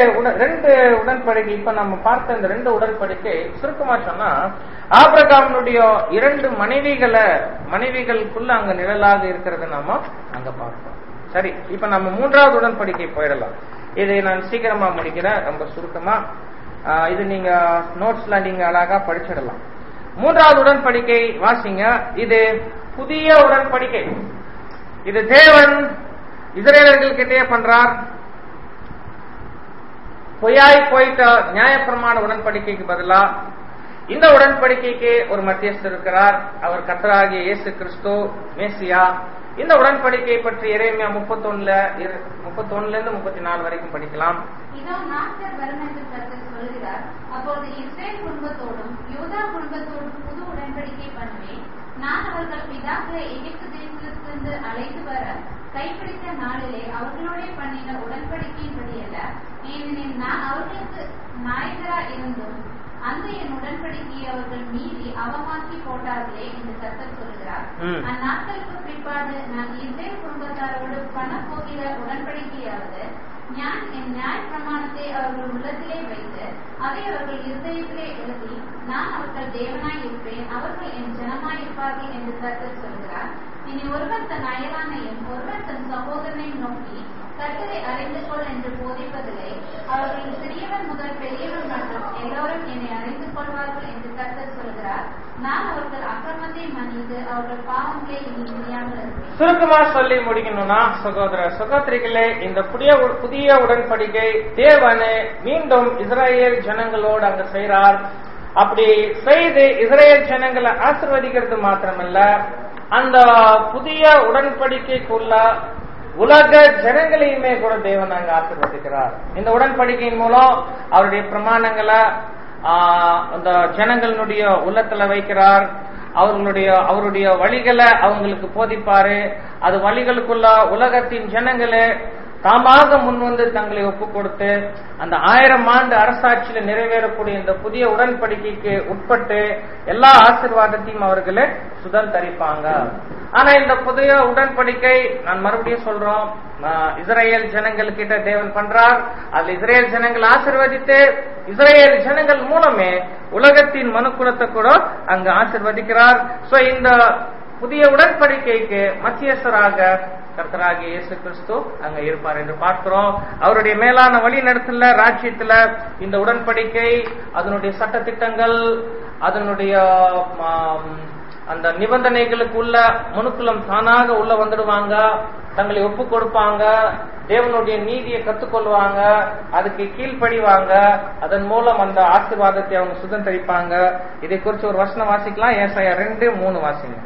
2 உடன்படிக்கை. இப்ப நம்ம பார்த்த இந்த 2 உடன்படிக்கை சுருக்கமா சொன்னா ஆபிரகாமுடைய 2 மனைவிகளுக்குள்ள அங்க நிழலாக இருக்கிறத நாம அங்க பார்ப்போம். சரி, இப்ப நம்ம 3வது உடன்படிக்கை போயிடலாம். இதை நான் சீக்கிரமா முடிக்கிறேன், ரொம்ப சுருக்கமா. இது நீங்க நோட்ஸ்ல நீங்க அழகா படிச்சிடலாம். மூன்றாவது உடன்படிக்கை வாசிங்க. இது புதிய உடன்படிக்கை. இது தேவன் இஸ்ரவேலர்கள் கிட்டே பண்றார். பொய்யாய் போயிட்ட நியாயப்பிரமாண உடன்படிக்கைக்கு பதிலா இந்த உடன்படிக்கைக்கு ஒரு மத்தியஸ்தர் இருக்கிறார். அவர் கர்த்தராகிய இயேசு கிறிஸ்து மேசியா. இந்த உடன்படிக்கை பற்றி எரேமியா 31-34 வரைக்கும் படிக்கலாம். இதோ நாட்கள் வரும் என்று கர்த்தர் சொல்கிறார். அப்பொழுது இஸ்ரவேல் குடும்பத்தோடும் யூதா குடும்பத்தோடும் புது உடன்படிக்கை பண்ணுவேன். நான் அவர்கள் பிதாக்களை எகிப்து தேசத்திலிருந்து அழைத்து வர கைப்பிடித்த நாளிலே அவர்களோட பண்ணின உடன்படிக்கையின்படி அல்ல. ஏனெனில் நான் அவர்களுக்கு நாயகரா இருந்தும் அந்த என் உடன்படிக்கையை அவர்கள் மீறி அவமாக்கி போட்டார்களே என்று கர்த்தர் சொல்கிறார். அந்நாட்களுக்கு பிற்பாடு நான் இஸ்ரவேல் குடும்பத்தாரோடு பண்ண போகிற உடன்படிக்கையாவது, நான் என் நியாய பிரமாணத்தை அவர்கள் உள்ளத்திலே வைத்து அதை அவர்கள் இருதயத்திலே எழுதி நான் அவர்கள் தேவனாய் இருப்பேன், அவர்கள் என் ஜனமாய் இருப்பார்கள் என்று கர்த்தர் சொல்கிறார். இனி ஒருவன் தன் அயலானையும் ஒருவன் தன் சகோதரனையும் நோக்கி கர்த்தரை அறிந்து கொள் என்று போதிப்பதில்லை. அவர்கள் சிறியவன் முதல் பெரியவன் மற்றும் எல்லோரும் என்னை அறிந்து கொள்வார்கள் என்று கர்த்தர் சொல்கிறார். நான் அவர்கள் அக்கிரமத்தை மன்னித்து அவர்கள் பாவங்களை இனி செய்யாமல் இருப்பேன். சுருக்கமா சொல்லி முடிக்கணும்னா, சகோதர சகோதரிகளே, இந்த புதிய உடன்படிக்கை தேவனே மீண்டும் இஸ்ரேல் ஜனங்களோடு அங்க செய்றார். அப்படி செய்து இஸ்ரேல் ஜனங்களை ஆசீர்வதிக்கிறது மாத்திரமல்ல, அந்த புதிய உடன்படிக்கைக்குள்ள உலக ஜனங்களையுமே கூட தேவன் அங்க ஆசீர்வதிக்கிறார். இந்த உடன்படிக்கையின் மூலம் அவருடைய பிரமாணங்களை அந்த ஜனங்களுடைய உள்ளத்துல வைக்கிறார். அவருடைய வழிகளை அவங்களுக்கு போதிப்பாரு. அது வழிகளுக்குள்ள உலகத்தின் ஜனங்களே தாமாக முன்வந்து தங்களை ஒப்பு கொடுத்து அந்த 1000 ஆண்டு அரசாட்சியில நிறைவேறக்கூடிய இந்த புதிய உடன்படிக்கைக்கு உட்பட்டு எல்லா ஆசீர்வாதத்தையும் அவர்களே சுதந்தரிப்பாங்க. ஆனா இந்த புதிய உடன்படிக்கை, நான் மறுபடியும் சொல்றோம், இஸ்ரேல் ஜனங்கள் கிட்ட தேவன் பண்றார். அதுல இஸ்ரேல் ஜனங்கள் ஆசீர்வதித்து இஸ்ரேல் ஜனங்கள் மூலமே உலகத்தின் மனுக்குலத்தை கூட அங்க ஆசீர்வதிக்கிறார். சோ இந்த புதிய உடன்படிக்கைக்கு மத்தியஸ்தராக கர்த்தராகிய இயேசு கிறிஸ்து அங்க இருப்பார் என்று பார்க்கிறோம். அவருடைய மேலான வழி நடத்தல ராஜ்யத்துல இந்த உடன்படிக்கை, அதனுடைய சட்ட திட்டங்கள், அதனுடைய அந்த நிபந்தனைகளுக்கு உள்ள மனுக்குலம் தானாக உள்ள வந்துடுவாங்க, தங்களை ஒப்பு கொடுப்பாங்க, தேவனுடைய நீதியை கத்துக்கொள்வாங்க, அதுக்கு கீழ்ப்படிவாங்க, அதன் மூலம் அந்த ஆசீர்வாதத்தை அவங்க சுதந்திரிப்பாங்க. இதை குறித்து ஒரு வசனம் வாசிக்கலாம். ஏசாயா 2:3 வாசிங்க.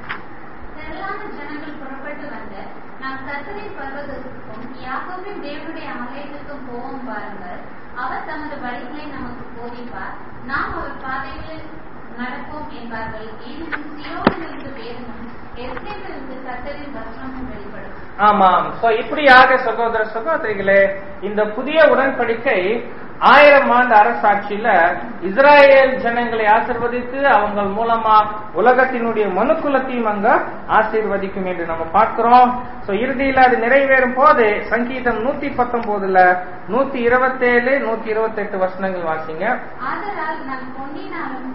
நாம் கர்த்தரின் பர்வதத்துக்கும் யாக்கோபின் தேவனுடைய ஆலயத்துக்கும் போவோம் பாருங்கள். அவர் தமது வழிகளை நமக்கு போதிப்பார். நாம் அவர் பாதைகளில் நடப்போம் என்பார்கள். ஏனெனில் சீயோனிலிருந்து வேதமும் எருசலேமிலிருந்து கர்த்தரின் வசனமும் வெளிப்படும். ஆமாம். இப்படியாக சகோதர சகோதரிகளே, இந்த புதிய உடன்படிக்கை 1000 ஆண்டு அரசாட்சியில இஸ்ரேல் ஜனங்களை ஆசீர்வதித்து அவங்க மூலமா உலகத்தினுடைய மனுக்குலத்தையும் அங்க ஆசீர்வதிக்கும் என்று நம்ம பார்க்கிறோம். இறுதியில அது நிறைவேறும் போது சங்கீதம் 119 127 128 வசனங்கள் வாசிங்க. ஆதலால் நான் பொன்னிலும்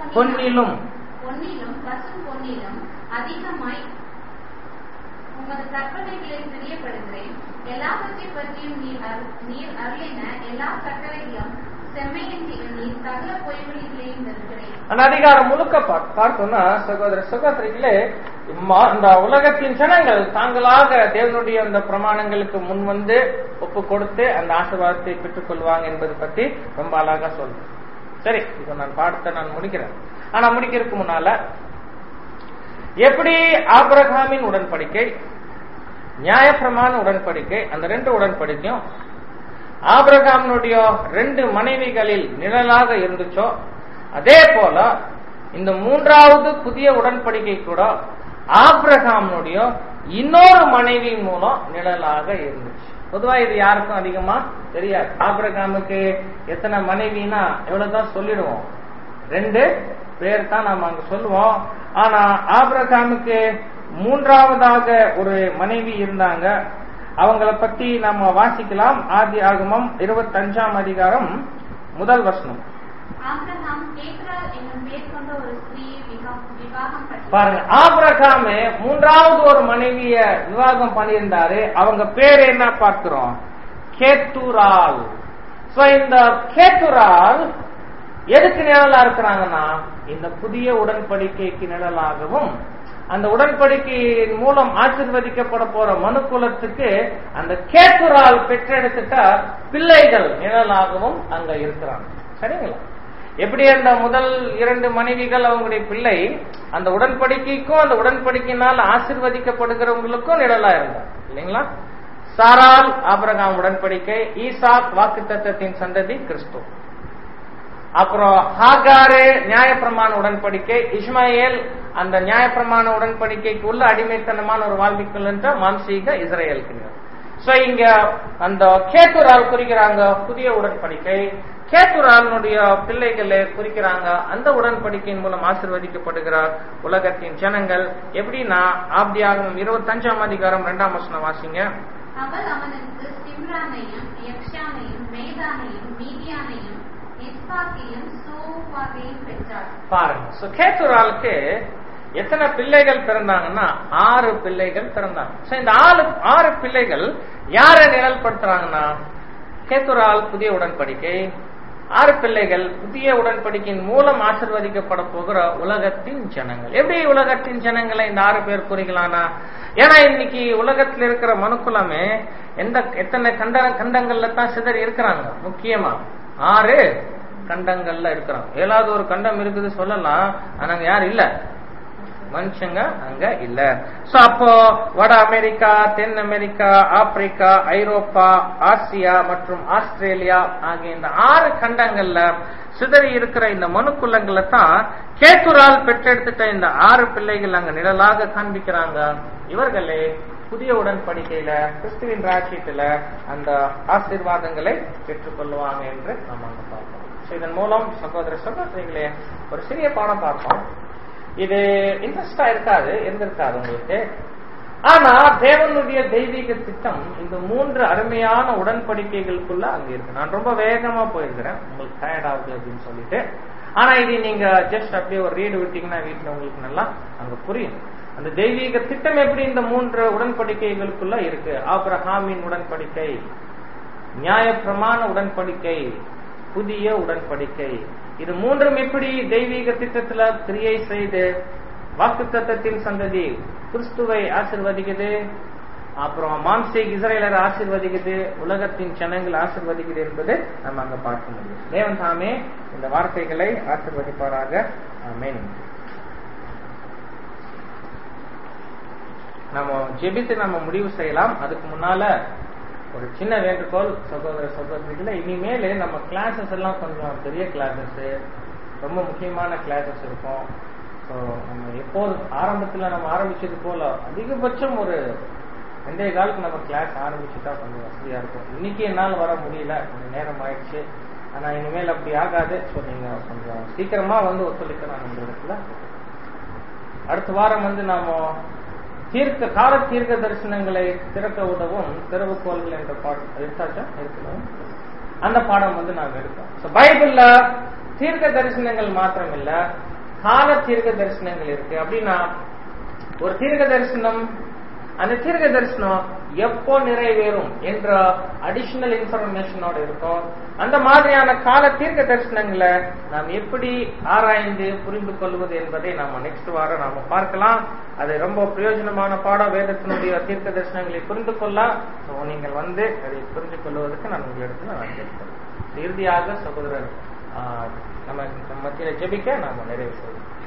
பசும் பொன்னிலும் அதிகமாய் உமது கற்பனைகளை பிரியப்படுகிறேன். எல்லாவற்றை பற்றியும் நீர் அருளின எல்லா கட்டளைகளும் செம்மையின்றி நீர் சகல பொய்களிகளையும் இருக்கிறேன். அந்த அதிகாரம் முழுக்க பார்த்தோம்னா சகோதர சகோதரிகளே, இந்த உலகத்தின் ஜனங்கள் தாங்களாக தேவனுடைய அந்த பிரமாணங்களுக்கு முன் வந்து ஒப்பு கொடுத்து அந்த ஆசீர்வாதத்தை பெற்றுக் கொள்வாங்க என்பது பற்றி ரொம்ப அழகா சொல்றேன். சரி, இப்ப நான் பாடத்தை நான் முடிக்கிறேன். ஆனா முடிக்கிறதுக்கு முன்னால எப்படி ஆபிரகாமின் உடன்படிக்கை, நியாயப்பிரமாண உடன்படிக்கை, அந்த 2 உடன்படிக்கையும் ஆபிரகாமினுடைய 2 மனைவிகளில் நிழலாக இருந்துச்சோ, அதே போல இந்த 3வது புதிய உடன்படிக்கை கூட ஆபிரகாமினுடைய இன்னொரு மனைவியின் மூலம் நிழலாக இருந்துச்சு. பொதுவா இது யாருக்கும் அதிகமா தெரியாது. ஆபிரகாமுக்கு எத்தனை மனைவினா எவ்வளவுதான் சொல்லிடுவோம், 2 பேர் தான் நாம அங்க சொல்லுவோம். ஆனா ஆபிரகாமுக்கு 3வதாக ஒரு மனைவி இருந்தாங்க. அவங்கள பத்தி நாம வாசிக்கலாம். ஆதி ஆகமம் 25ஆம் அதிகாரம் 1 வசனம். பாருங்க, ஆபிரகாமே 3வது ஒரு மனைவிய விவாகம் பண்ணியிருந்தாரு. அவங்க பேர் என்ன பார்க்கிறோம்? கேத்துரால். இந்த கேத்துரால் எதுக்கு நிழலா இருக்கிறாங்கன்னா இந்த புதிய உடன்படிக்கைக்கு நிழலாகவும் அந்த உடன்படிக்கையின் மூலம் ஆசீர்வதிக்கப்பட போற மனுக்குலத்துக்கு அந்த கேத்துரால் பெற்றெடுத்துட்ட பிள்ளைகள் நிழலாகவும் அங்க இருக்கிறாங்க. சரிங்களா? எப்படி அந்த முதல் 2 மனைவிகள் அவங்களுடைய பிள்ளை அந்த உடன்படிக்கைக்கும் அந்த உடன்படிக்கையினால் ஆசீர்வதிக்கப்படுகிறவங்களுக்கும் நிழலா இருந்தார் இல்லைங்களா? சாரால் ஆபிரகாம் உடன்படிக்கை, ஈசாக் வாக்குத்தத்தத்தின் சந்ததி கிறிஸ்து. அப்புறம் ஹாகாரு நியாயப்பிரமாண உடன்படிக்கை, இஸ்மாயேல் அந்த நியாயப்பிரமாண உடன்படிக்கைக்கு உள்ள அடிமைத்தனமான ஒரு வாழ்விக்குள் என்ற மாம்சீக இஸ்ரேலுக்கு. சோ இங்க அந்த கேத்துரால் குறிக்கிறாங்க புதிய உடன்படிக்கை, கேத்துராலுடைய பிள்ளைகளை குறிக்கிறாங்க அந்த உடன்படிக்கையின் மூலம் ஆசீர்வதிக்கப்படுகிறார் உலகத்தின் ஜனங்கள். எப்படின்னா ஆதியாகமம் 25ஆம் அதிகாரம் 2ஆம் வசனம் வாசிங்க. அவள் அவனுக்கு சிம்ரானையும் யக்ஷானையும் மேதானையும் மீதியானையும் இஸ்பாக்கையும் சோவாகையும் பெற்றாள். பாருங்க, சோ கேத்துராலுக்கு எத்தனை பிள்ளைகள் பிறந்தாங்கன்னா 6 பிள்ளைகள் பிறந்தாங்க. சோ இந்த 6 பிள்ளைகள் யாரை நிழல்படுத்துறாங்கன்னா கேத்துரால் புதிய உடன்படிக்கை, 6 பிள்ளைகள் புதிய உடன்படிக்கையின் மூலம் ஆசீர்வதிக்கப்பட போகிற உலகத்தின் ஜனங்கள். எப்படி உலகத்தின் ஜனங்களை இந்த 6 பேர் குறிக்கலாம்னா, ஏன்னா இன்னைக்கு உலகத்தில் இருக்கிற மனுக்குலமே எத்தனை கண்டங்கள்ல தான் சிதறி இருக்கிறாங்க. முக்கியமா 6 கண்டங்கள்ல இருக்கிறாங்க. 7வது ஒரு கண்டம் இருக்குது சொல்லலாம், ஆனா யார் இல்ல, மனுஷங்க அங்க இல்ல. சோ அப்போ வட அமெரிக்கா, தென் அமெரிக்கா, ஆப்பிரிக்கா, ஐரோப்பா, ஆசியா மற்றும் ஆஸ்திரேலியா ஆகிய இந்த 6 கண்டங்கள்ல சிதறி இருக்கிற இந்த மனுக்குலங்களை தான் கேத்துரால் பெற்றெடுத்துட்ட இந்த 6 பிள்ளைகள் அங்க நிழலாக காண்பிக்கிறாங்க. இவர்களே புதிய உடன்படிக்கையில கிறிஸ்துவின் ராஜ்யத்துல அந்த ஆசீர்வாதங்களை பெற்றுக் கொள்வாங்க என்று நாம் அங்க பார்ப்போம். இதன் மூலம் சகோதர சகோதரிகளே ஒரு சிறிய பாடம் பார்ப்போம். இது இன்ட்ரெஸ்டா இருந்திருக்காது உங்களுக்கு. ஆனா தேவனுடைய தெய்வீக திட்டம் இந்த 3 அருமையான உடன்படிக்கைகளுக்குள்ள அங்க இருக்கு. நான் ரொம்ப வேகமா போயிருக்கிறேன், உங்களுக்கு டயர்ட் ஆகுது அப்படின்னு சொல்லிட்டு. ஆனா இது நீங்க ஜஸ்ட் அப்படியே ஒரு ரீடு விட்டீங்கன்னா வீட்டுல உங்களுக்கு நல்லா அங்க புரியும். அந்த தெய்வீக திட்டம் எப்படி இந்த 3 உடன்படிக்கைகளுக்குள்ள இருக்கு. ஆபிரகாமின் உடன்படிக்கை, நியாயப்பிரமாண உடன்படிக்கை, புதிய உடன்படிக்கை. இது 3ம் எப்படி தெய்வீக திட்டத்துல கிரியை செய்து வாக்குத்தத்தத்தின் சந்ததி கிறிஸ்துவை ஆசீர்வதிக்குது, அப்புறம் மாம்சீக இஸ்ரேலரை ஆசீர்வதிக்குது, உலகத்தின் ஜனங்கள் ஆசீர்வதிக்குது என்பது நம்ம அங்க பார்க்க முடியும். தேவன் தாமே இந்த வார்த்தைகளை ஆசீர்வதிப்பாராக. ஆமென். நம்ம ஜெபித்து நம்ம முடிவு செய்யலாம். அதுக்கு முன்னால ஒரு சின்ன வேண்டுகோள் சகோதர சகோதரிகளை, இனிமேல் நம்ம கிளாஸஸ் எல்லாம் கொஞ்சம் பெரிய கிளாஸஸ், ரொம்ப முக்கியமான கிளாஸஸ் இருக்கும். ஸோ நம்ம எப்போது ஆரம்பத்தில் நம்ம ஆரம்பிச்சது போல அதிகபட்சம் ஒரு 2 காலுக்கு நம்ம கிளாஸ் ஆரம்பிச்சுட்டா கொஞ்சம் வசதியா இருக்கும். இன்னைக்கு என்னால் வர முடியல, கொஞ்சம் நேரம் ஆயிடுச்சு. ஆனா இனிமேல் அப்படி ஆகாது. ஸோ நீங்க கொஞ்சம் சீக்கிரமா ஒத்துழைக்கலாம். இந்த இடத்துல அடுத்த வாரம் நாம கால தீர்க்க தரிசனங்களை திறக்க உதவும் திறவுகோள்கள் என்ற பாடம் எடுத்தாச்சா இருக்கணும். அந்த பாடம் நாங்க எடுத்தோம். பைபிள்ல தீர்க்க தரிசனங்கள் மாத்திரம் இல்ல, கால தீர்க்க தரிசனங்கள் இருக்கு. அப்படின்னா ஒரு தீர்க்க தரிசனம், அந்த தீர்க்க தரிசனம் எப்போ நிறைவேறும் என்ற அடிஷனல் இன்ஃபர்மேஷனோட இருக்கும். அந்த மாதிரியான கால தீர்க்க தரிசனங்களை நாம் எப்படி ஆராய்ந்து புரிந்து கொள்வது என்பதை நாம நெக்ஸ்ட் வாரம் நாம பார்க்கலாம். அது ரொம்ப பிரயோஜனமான பாடம். வேதத்தினுடைய தீர்க்க தரிசனங்களை புரிந்து கொள்ள நீங்கள் அதை புரிந்து கொள்வதற்கு நான் உங்களிடத்துல நான் கேட்கிறேன். இறுதியாக சகோதரர் நம்ம மத்தியில ஜெபிக்க நாம நிறைவு செய்வோம்.